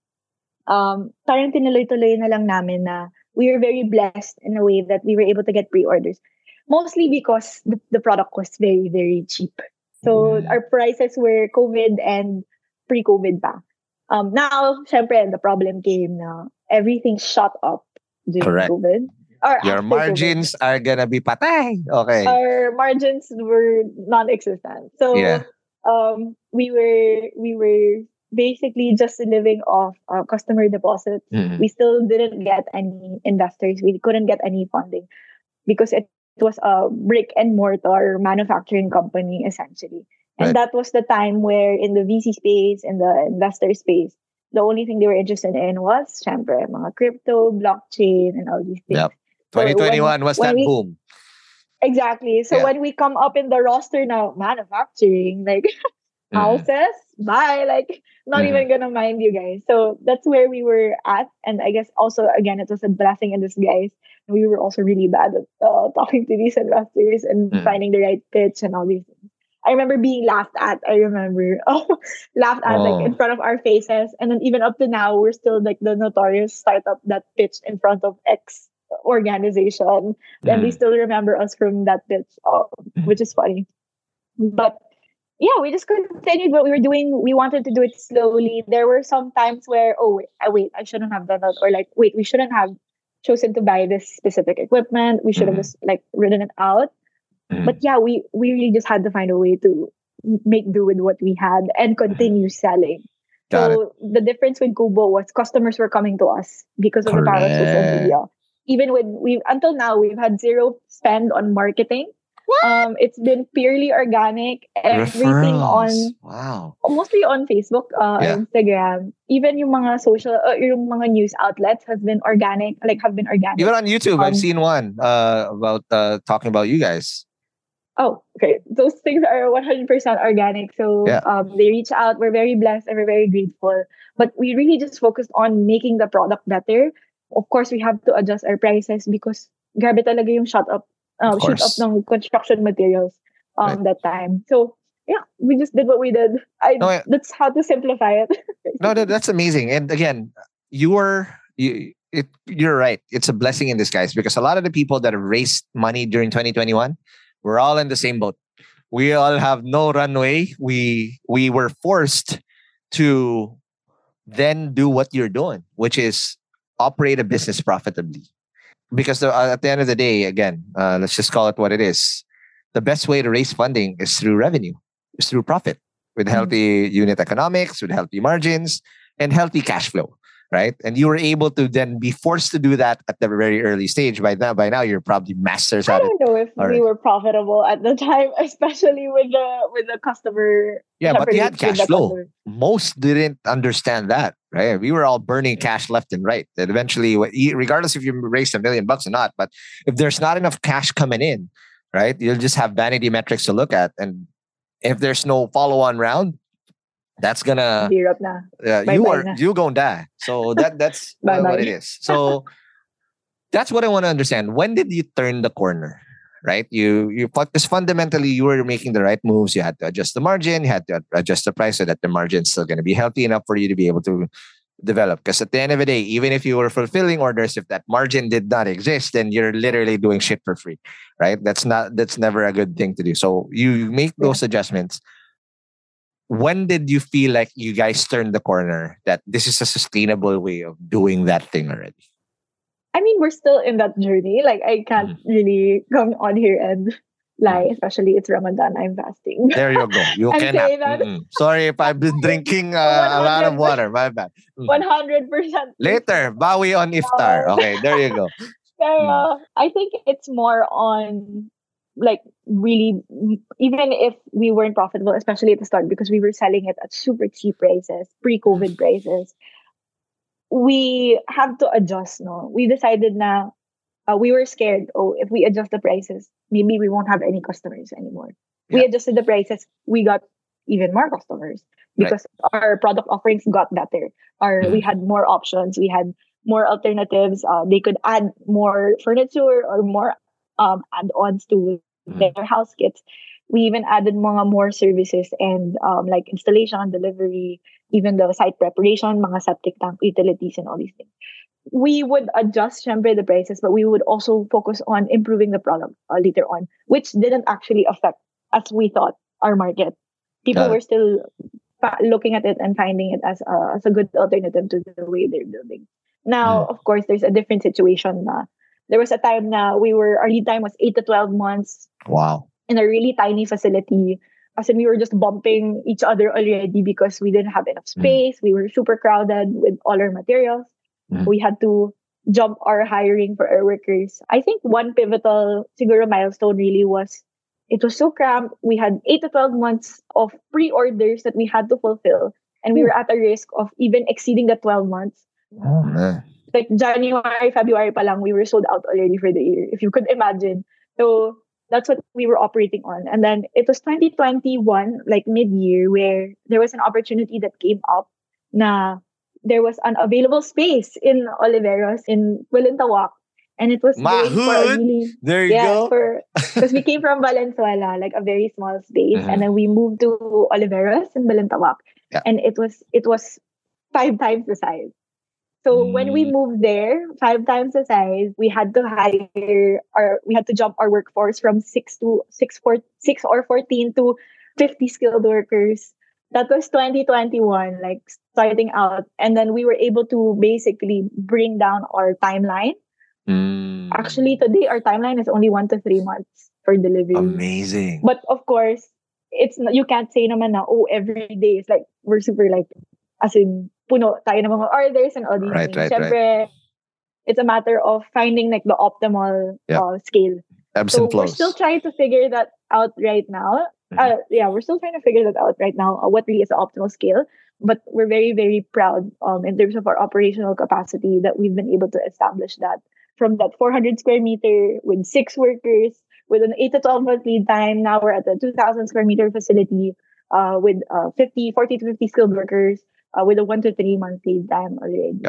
um parang tinuloy-tuloy na lang namin na we were very blessed in a way that we were able to get pre-orders. Mostly because the, the product was very, very cheap. So Mm. our prices were COVID and pre-COVID pa. Um, now, syempre, the problem came na everything shot up during Correct. COVID. Or Your after margins are gonna be patay. Okay. COVID. Our margins were non-existent. So Yeah. um, we were we were basically just living off uh, customer deposits. Mhm. We still didn't get any investors. We couldn't get any funding because it was a brick and mortar manufacturing company essentially. And Right. that was the time where in the V C space, in the investor space, the only thing they were interested in was, syempre, mga crypto, blockchain, and all these things. Yep. twenty twenty-one was when that we- boom. Exactly. So Yeah. when we come up in the roster now, manufacturing, like Mhm. houses, bye, like not Mhm. even gonna mind you guys. So that's where we were at. And I guess also, again, it was a blessing in disguise. We were also really bad at uh, talking to these investors and Mhm. finding the right pitch and all these things. I remember being laughed at. I remember oh, laughed at like Oh. in front of our faces. And then even up to now, we're still like the notorious startup that pitched in front of X organization. And they Mhm. still remember us from that pitch, um, which is funny. But yeah, we just continued what we were doing. We wanted to do it slowly. There were some times where, oh, wait, I, wait, I shouldn't have done that. Or like, wait, we shouldn't have chosen to buy this specific equipment. We should have Mhm. just like written it out. Mhm. But yeah, we, we really just had to find a way to make do with what we had and continue selling. Got So the difference with Kubo was customers were coming to us because of the power of social Correct. media. Even with we until now we've had zero spend on marketing. Um, it's been purely organic. Everything on Referrals. Wow. mostly on Facebook, uh, Yeah. Instagram. Even yung mga social, uh, yung mga news outlets has been organic. Like have been organic. Even on YouTube, I've Um, seen one uh, about uh, talking about you guys. Oh, okay. Those things are one hundred percent organic. So Yeah. um, they reach out. We're very blessed and we're very grateful. But we really just focused on making the product better. Of course, we have to adjust our prices because grabe talaga yung shot up, uh, Of shoot up course. ng construction materials um Right. that time. So yeah, we just did what we did. I No, I- That's how to simplify it. No, that, that's amazing. And again, you are you. It, you're right. It's a blessing in disguise because a lot of the people that have raised money during twenty twenty-one, we're all in the same boat. We all have no runway. We we were forced to then do what you're doing, which is operate a business profitably. Because the, uh, at the end of the day, again, uh, let's just call it what it is. The best way to raise funding is through revenue, is through profit, with healthy unit economics, with healthy margins, and healthy cash flow, right? And you were able to then be forced to do that at the very early stage. By now, by now you're probably masters I at it. don't know if All we right. were profitable at the time, especially with the with the customer. Yeah, but you had with cash the flow. customer. Most didn't understand that, right? We were all burning cash left and right. And eventually, wh- e- regardless if you raised a million bucks or not, but if there's not enough cash coming in, right, you'll just have vanity metrics to look at. And if there's no follow-on round, that's gonna Zero up na. uh, Bye-bye you are na. you gonna die. So that that's what Bye-bye. what it is. So that's what I want to understand. When did you turn the corner? Right? You you because fundamentally you were making the right moves. You had to adjust the margin, you had to adjust the price so that the margin's still going to be healthy enough for you to be able to develop. Because at the end of the day, even if you were fulfilling orders, if that margin did not exist, then you're literally doing shit for free. Right? That's not that's never a good thing to do. So you make those adjustments. When did you feel like you guys turned the corner that this is a sustainable way of doing that thing already? I mean, we're still in that journey. Like, I can't Mm-hmm. really come on here and lie, especially it's Ramadan. I'm fasting. There you go. You I'm cannot. saying that. Mm-mm. Sorry if I've been drinking uh, a lot of water. My bad. Mm. one hundred percent. Later, bawi on iftar. Okay, there you go. Pero I think it's more on, like, really, even if we weren't profitable, especially at the start, because we were selling it at super cheap prices, pre-COVID prices, we have to adjust, no? We decided na, uh, we were scared, oh, if we adjust the prices, maybe we won't have any customers anymore. We Yeah. adjusted the prices, we got even more customers because our product offerings got better. Our Mhm. We had more options, we had more alternatives. Uh, they could add more furniture or more um, add-ons to Mhm. their house kits. We even added mga more services and um, like installation, delivery, even the site preparation, mga septic tank utilities and all these things. We would adjust syempre the prices, but we would also focus on improving the product uh, later on, which didn't actually affect, as we thought, our market. People Got it. were still fa- looking at it and finding it as a, as a good alternative to the way they're building. Now, Mm. of course, there's a different situation na. There was a time na we were, our lead time was eight to twelve months Wow. in a really tiny facility. As in, we were just bumping each other already because we didn't have enough space. We were super crowded with all our materials. Mm. We had to jump our hiring for our workers. I think one pivotal siguro milestone really was, it was so cramped. We had eight to twelve months of pre-orders that we had to fulfill. And we were at a risk of even exceeding the twelve months. Oh, man. Like January, February pa lang, we were sold out already for the year, if you could imagine. So that's what we were operating on. And then it was twenty twenty-one, like mid-year, where there was an opportunity that came up na there was an available space in Oliveros in Balintawak. And it was going for a Mahood! really, There you yeah, go. for because we came from Valenzuela, like a very small space, Mhm. and then we moved to Oliveros in Balintawak. Yeah. And it was it was five times the size. So when we Mm. moved there, five times the size, we had to hire our we had to jump our workforce from six to six four six or fourteen to fifty skilled workers. That was twenty twenty-one, like starting out. And then we were able to basically bring down our timeline. Mm. Actually, today our timeline is only one to three months for delivery. Amazing. But of course, it's n- you can't say naman na, oh, every day is like, we're super like, as in, puno tayo ng mga orders and all these Right, things. right, Syempre, it's a matter of finding like the optimal Yeah. uh, scale. Ebbs So and we're flows. still trying to figure that out right now. Mhm. Uh, yeah, we're still trying to figure that out right now, uh, what really is the optimal scale. But we're very, very proud um, in terms of our operational capacity that we've been able to establish that from that four hundred square meter with six workers, with an eight to twelve month lead time. Now we're at a two thousand square meter facility uh, with uh, fifty, forty to fifty skilled workers uh, with a one to three month lead time already. Got it.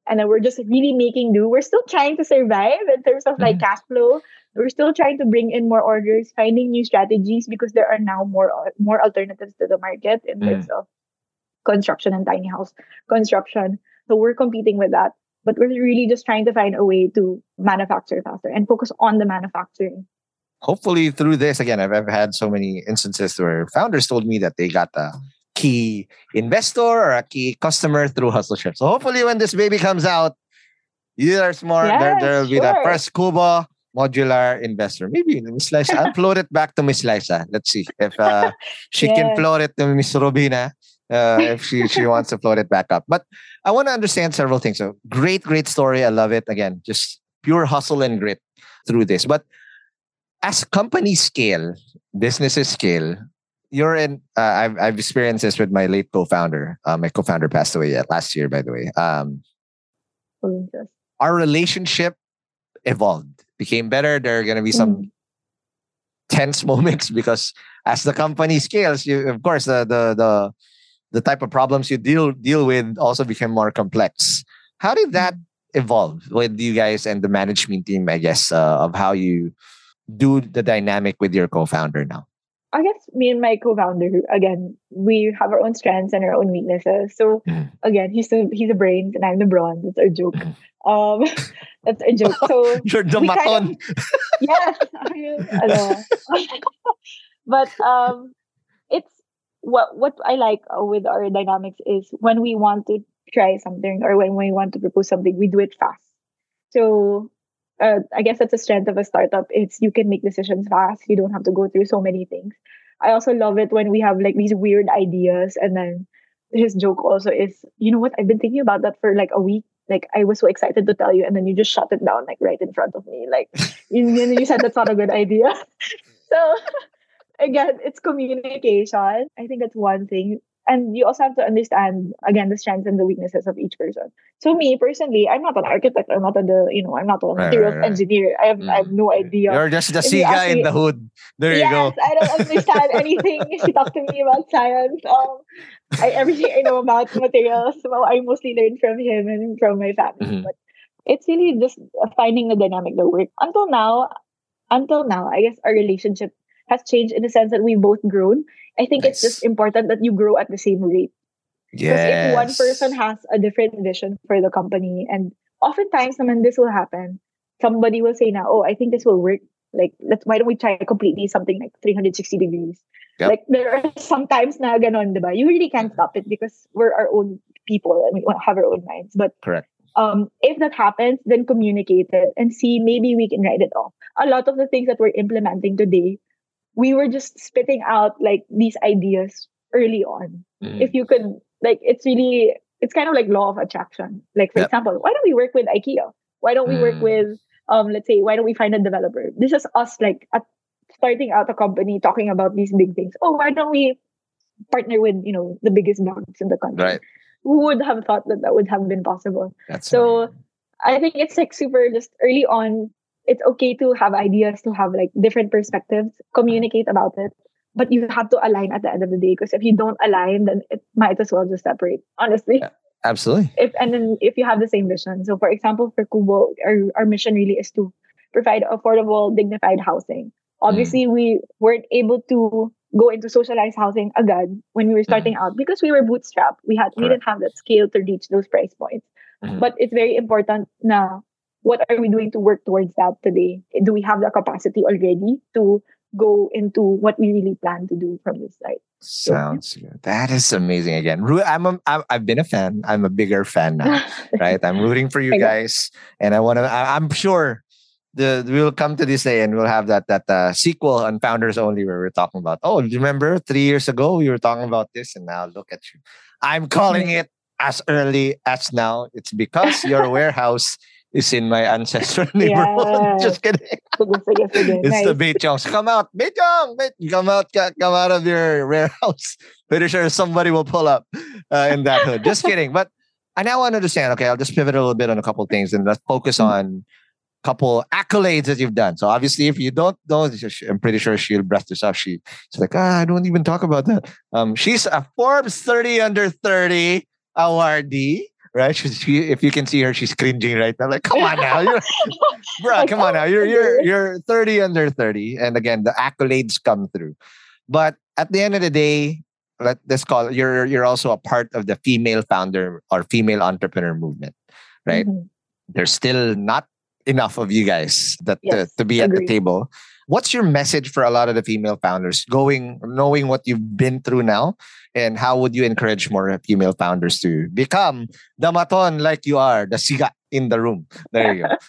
And then we're just really making do. We're still trying to survive in terms of like Mhm. cash flow. We're still trying to bring in more orders, finding new strategies because there are now more more alternatives to the market in Mhm. terms of construction and tiny house construction. So we're competing with that. But we're really just trying to find a way to manufacture faster and focus on the manufacturing. Hopefully through this, again, I've, I've had so many instances where founders told me that they got a key investor or a key customer through Hustle Chef. So hopefully when this baby comes out, there's more, there, Yes, there will be the sure. first Kubo modular investor. Maybe Miss Liza, I'll float it back to Miss Liza. Let's see if uh, she can Yes. float it to Miss Robina. Uh, if she, she wants to float it back up. But I want to understand several things. So great, great story. I love it. Again, just pure hustle and grit through this. But as companies scale, businesses scale, you're in, uh, I've, I've experienced this with my late co-founder. Uh, my co-founder passed away uh, last year, by the way. Um, Oh, yes. our relationship evolved, became better. There are going to be some Mm. tense moments because as the company scales, you, of course, the, the, the, the type of problems you deal deal with also become more complex. How did that evolve with you guys and the management team, I guess, uh, of how you do the dynamic with your co-founder now? I guess me and my co-founder, again, we have our own strengths and our own weaknesses. So Mhm. again, he's the he's the brains and I'm the brawn. That's our joke. Mhm. Um, that's our joke. So You're the we kind maton. of- yes, ayun, ano. But um, it's what what I like uh, with our dynamics is when we want to try something or when we want to propose something, we do it fast. So uh, I guess that's a strength of a startup. It's you can make decisions fast. You don't have to go through so many things. I also love it when we have like these weird ideas, and then his joke also is, you know what? I've been thinking about that for like a week. Like I was so excited to tell you, and then you just shut it down like right in front of me. Like you, you said that's not a good idea. So again, it's communication. I think that's one thing. And you also have to understand again the strengths and the weaknesses of each person. So me personally, I'm not an architect. I'm not a the you know I'm not a Right, materials right, right. engineer. I have I have Mm. no idea. You're just the If C you guy ask in me- the hood. There you yes, go. I don't understand anything if you talk to me about science. Um, I, everything I know about materials, well, I mostly learned from him and from my family. Mhm. But it's really just uh, finding the dynamic that works. Until now, until now, I guess our relationship has changed in the sense that we've both grown. I think it's just Nice. important that you grow at the same rate. Because if one Yes. person has a different vision for the company, and oftentimes, naman, this will happen. Somebody will say, "Now, oh, I think this will work. Like, let's why don't we try completely something like three hundred sixty degrees?" Yep. Like there are sometimes na ganon, diba? You really can't stop it because we're our own people and we have our own minds. But Correct. um, if that happens, then communicate it and see maybe we can write it off. A lot of the things that we're implementing today, we were just spitting out like these ideas early on. Mhm. If you could, like, it's really, it's kind of like law of attraction. Like, for Yep. example, why don't we work with IKEA? Why don't we work Mm. with, um, let's say, why don't we find a developer? This is us, like, at starting out a company talking about these big things. Oh, why don't we partner with, you know, the biggest banks in the country? Right. Who would have thought that that would have been possible? That's So amazing. I think it's like super just early on. It's okay to have ideas, to have like different perspectives, communicate about it, but you have to align at the end of the day. Because if you don't align, then it might as well just separate. Honestly, Yeah. Absolutely. if and then if you have the same vision. So, for example, for Kubo, our our mission really is to provide affordable, dignified housing. Obviously, we weren't able to go into socialized housing agad when we were starting out because we were bootstrapped. We had we Correct. didn't have that scale to reach those price points. Mhm. But it's very important now. What are we doing to work towards that today? Do we have the capacity already to go into what we really plan to do from this side? Sounds good. That is amazing. Again, Ru- I'm a, I'm- I've been a fan. I'm a bigger fan now. Right? I'm rooting for you I know. guys, and I want to. I'm sure the we'll come to this day and we'll have that that uh, sequel on Founders Only where we're talking about. Oh, do you remember three years ago we were talking about this, and now look at you. I'm calling it as early as now. It's because your warehouse is in my ancestral neighborhood. Yeah. Just kidding. Sige, sige, sige. It's the Nice. Bechongs. Come out, Bechong! Bet- Come out, ca- come out of your warehouse. Pretty sure somebody will pull up uh, in that hood. Just kidding. But I now want to understand. Okay, I'll just pivot a little bit on a couple things and let's focus on a couple accolades that you've done. So obviously, if you don't know, I'm pretty sure she'll brush this off. She, she's like, ah, I don't even talk about that. Um, she's a Forbes thirty under thirty awardee. right? She's, she, if you can see her, she's cringing right now. Like, come on now, you're, bro, Like, come on now. oh, You're you're okay. you're thirty under thirty, and again, the accolades come through. But at the end of the day, let this call you're you're also a part of the female founder or female entrepreneur movement, right? Mhm. There's still not enough of you guys that to, Yes, to be at the agree. table. What's your message for a lot of the female founders going, knowing what you've been through now, and how would you encourage more female founders to become the maton like you are, the siga in the room? There you go.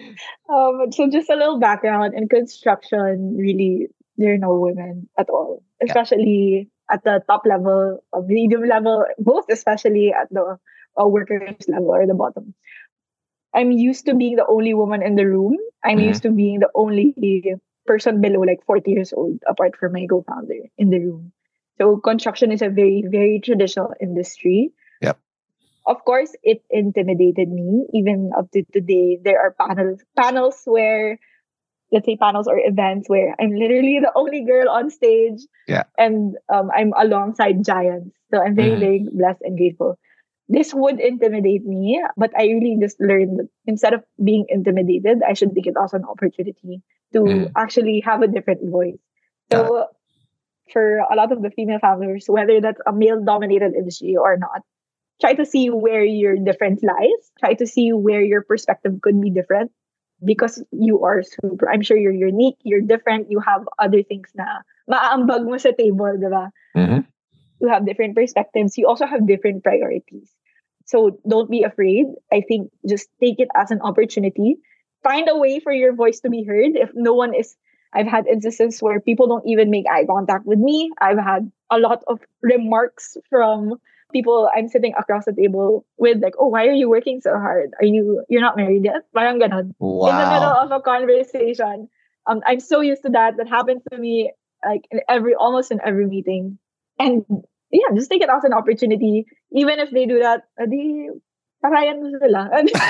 Um, so just a little background in construction, really, there are no women at all, Yeah. especially at the top level, of medium level, both especially at the uh, workers level or the bottom. I'm used to being the only woman in the room. I'm Mhm. used to being the only person below like forty years old, apart from my co-founder in the room. So construction is a very, very traditional industry. Yep. Of course, it intimidated me. Even up to today, there are panels, panels where, let's say, panels or events where I'm literally the only girl on stage. Yeah. And um, I'm alongside giants. So I'm very, Mhm. very blessed and grateful. This would intimidate me, but I really just learned that instead of being intimidated, I should take it as an opportunity to Mhm. actually have a different voice. Got So for a lot of the female founders, whether that's a male-dominated industry or not, try to see where your difference lies. Try to see where your perspective could be different because you are super. I'm sure you're unique. You're different. You have other things na maaambag mo sa table, diba? Mhm. You have different perspectives. You also have different priorities. So don't be afraid. I think just take it as an opportunity. Find a way for your voice to be heard. If no one is, I've had instances where people don't even make eye contact with me. I've had a lot of remarks from people I'm sitting across the table with, like, "Oh, why are you working so hard? Are you you're not married yet?" Parang ganon. In the middle Wow. of a conversation. Um, I'm so used to that. That happens to me like in every almost in every meeting. And yeah, just take it as an opportunity. Even if they do that, adi, parayan mo sila.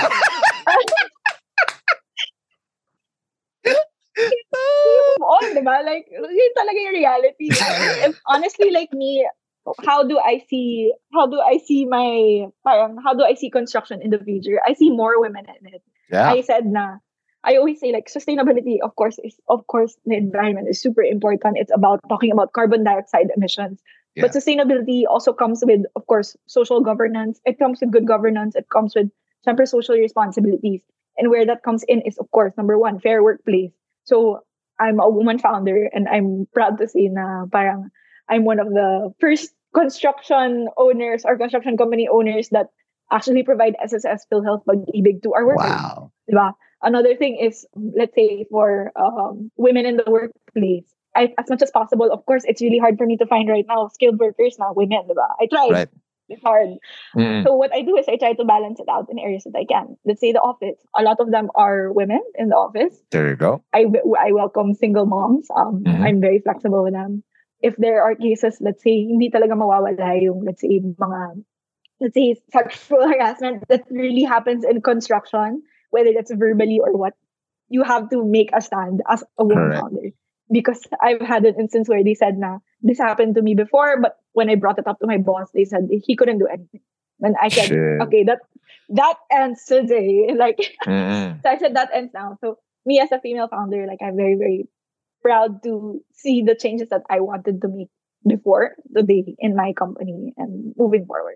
Move on, diba? Like, yun talaga yung reality. If, honestly, like me, how do I see, how do I see my, parang, how do I see construction in the future? I see more women in it. Yeah. I said na, I always say like sustainability, of course, is of course the environment is super important. It's about talking about carbon dioxide emissions. Yeah. But sustainability also comes with, of course, social governance. It comes with good governance. It comes with, syempre, social responsibilities. And where that comes in is, of course, number one, fair workplace. So I'm a woman founder and I'm proud to say na parang I'm one of the first construction owners or construction company owners that actually provide S S S PhilHealth Pag-ibig to our workers. Wow. Diba? Another thing is, let's say, for um, women in the workplace, I, as much as possible, of course, it's really hard for me to find right now skilled workers na women, diba? I tried. Right. It's hard. Mm. So what I do is I try to balance it out in areas that I can. Let's say the office. A lot of them are women in the office. There you go. I, w- I welcome single moms. Um, Mhm. I'm very flexible with them. If there are cases, let's say, hindi talaga mawawala yung, let's say, mga, let's say, sexual harassment that really happens in construction, whether that's verbally or what, you have to make a stand as a woman Correct. founder. Because I've had an instance where they said, na, this happened to me before, but when I brought it up to my boss, they said he couldn't do anything. And I said, Shit. okay, that that ends today. Like, Mm-mm. so I said that ends now. So me as a female founder, like I'm very, very proud to see the changes that I wanted to make before today in my company and moving forward.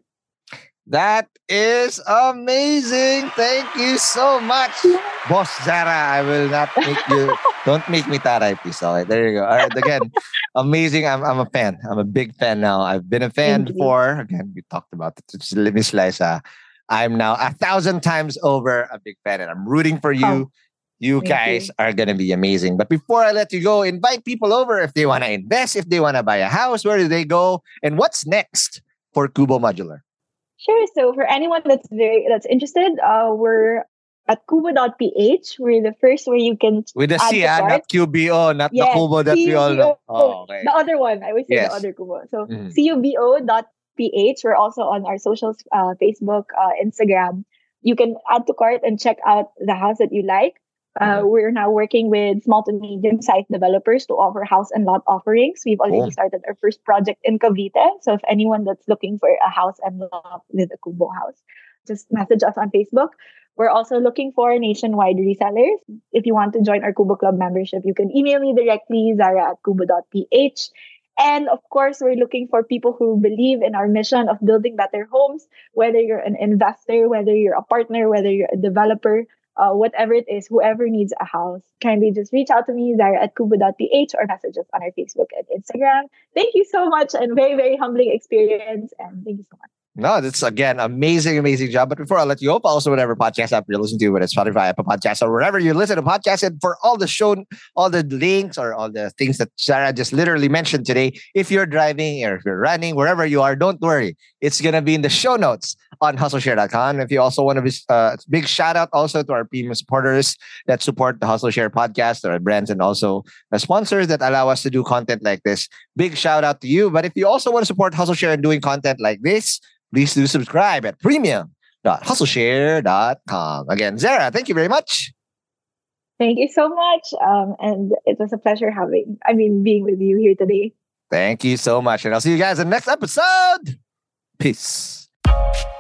That is amazing. Thank you so much, Boss Zara. I will not make you. Don't make me taray, please. Okay, there you go. All right, again, amazing. I'm I'm a fan. I'm a big fan now. I've been a fan Thank you. before. Again, we talked about it. It's Miss Liza. I'm now a thousand times over a big fan, and I'm rooting for you. Oh, You thank guys you. are gonna be amazing. But before I let you go, invite people over if they want to invest, if they want to buy a house. Where do they go? And what's next for Kubo Modular? Sure. So for anyone that's very that's interested, uh, we're at kubo dot p h. We're the first where you can With the add C, to ah, cart. not Q B O, not the Yes, Kubo that we all know. Oh, okay. The other one. I always say Yes. the other Kubo. So Mhm. cubo dot p h. We're also on our socials, uh, Facebook, uh, Instagram. You can add to cart and check out the house that you like. Uh, Mhm. We're now working with small to medium sized developers to offer house and lot offerings. We've already Cool. started our first project in Cavite. So if anyone that's looking for a house and lot with a Kubo house, just message us on Facebook. We're also looking for nationwide resellers. If you want to join our Kubo Club membership, you can email me directly, zara at kubo dot p h. And of course, we're looking for people who believe in our mission of building better homes, whether you're an investor, whether you're a partner, whether you're a developer, uh, whatever it is, whoever needs a house, kindly just reach out to me, zara at kubo dot p h, or message us on our Facebook and Instagram. Thank you so much, and very, very humbling experience. And thank you so much. No, that's again amazing, amazing job. But before I let you go, also whatever podcast app you're listening to, whether it's Spotify, Apple Podcasts, or wherever you listen to podcasts, and for all the show, all the links or all the things that Sarah just literally mentioned today, if you're driving or if you're running, wherever you are, don't worry. It's gonna be in the show notes on hustle share dot com. If you also want to, uh, big shout out also to our premium supporters that support the Hustle Share podcast, our brands, and also the sponsors that allow us to do content like this. Big shout out to you. But if you also want to support Hustle Share and doing content like this, please do subscribe at premium dot hustle share dot com. Again, Zara, thank you very much. Thank you so much. Um, and it was a pleasure having, I mean, being with you here today. Thank you so much. And I'll see you guys in the next episode. Peace.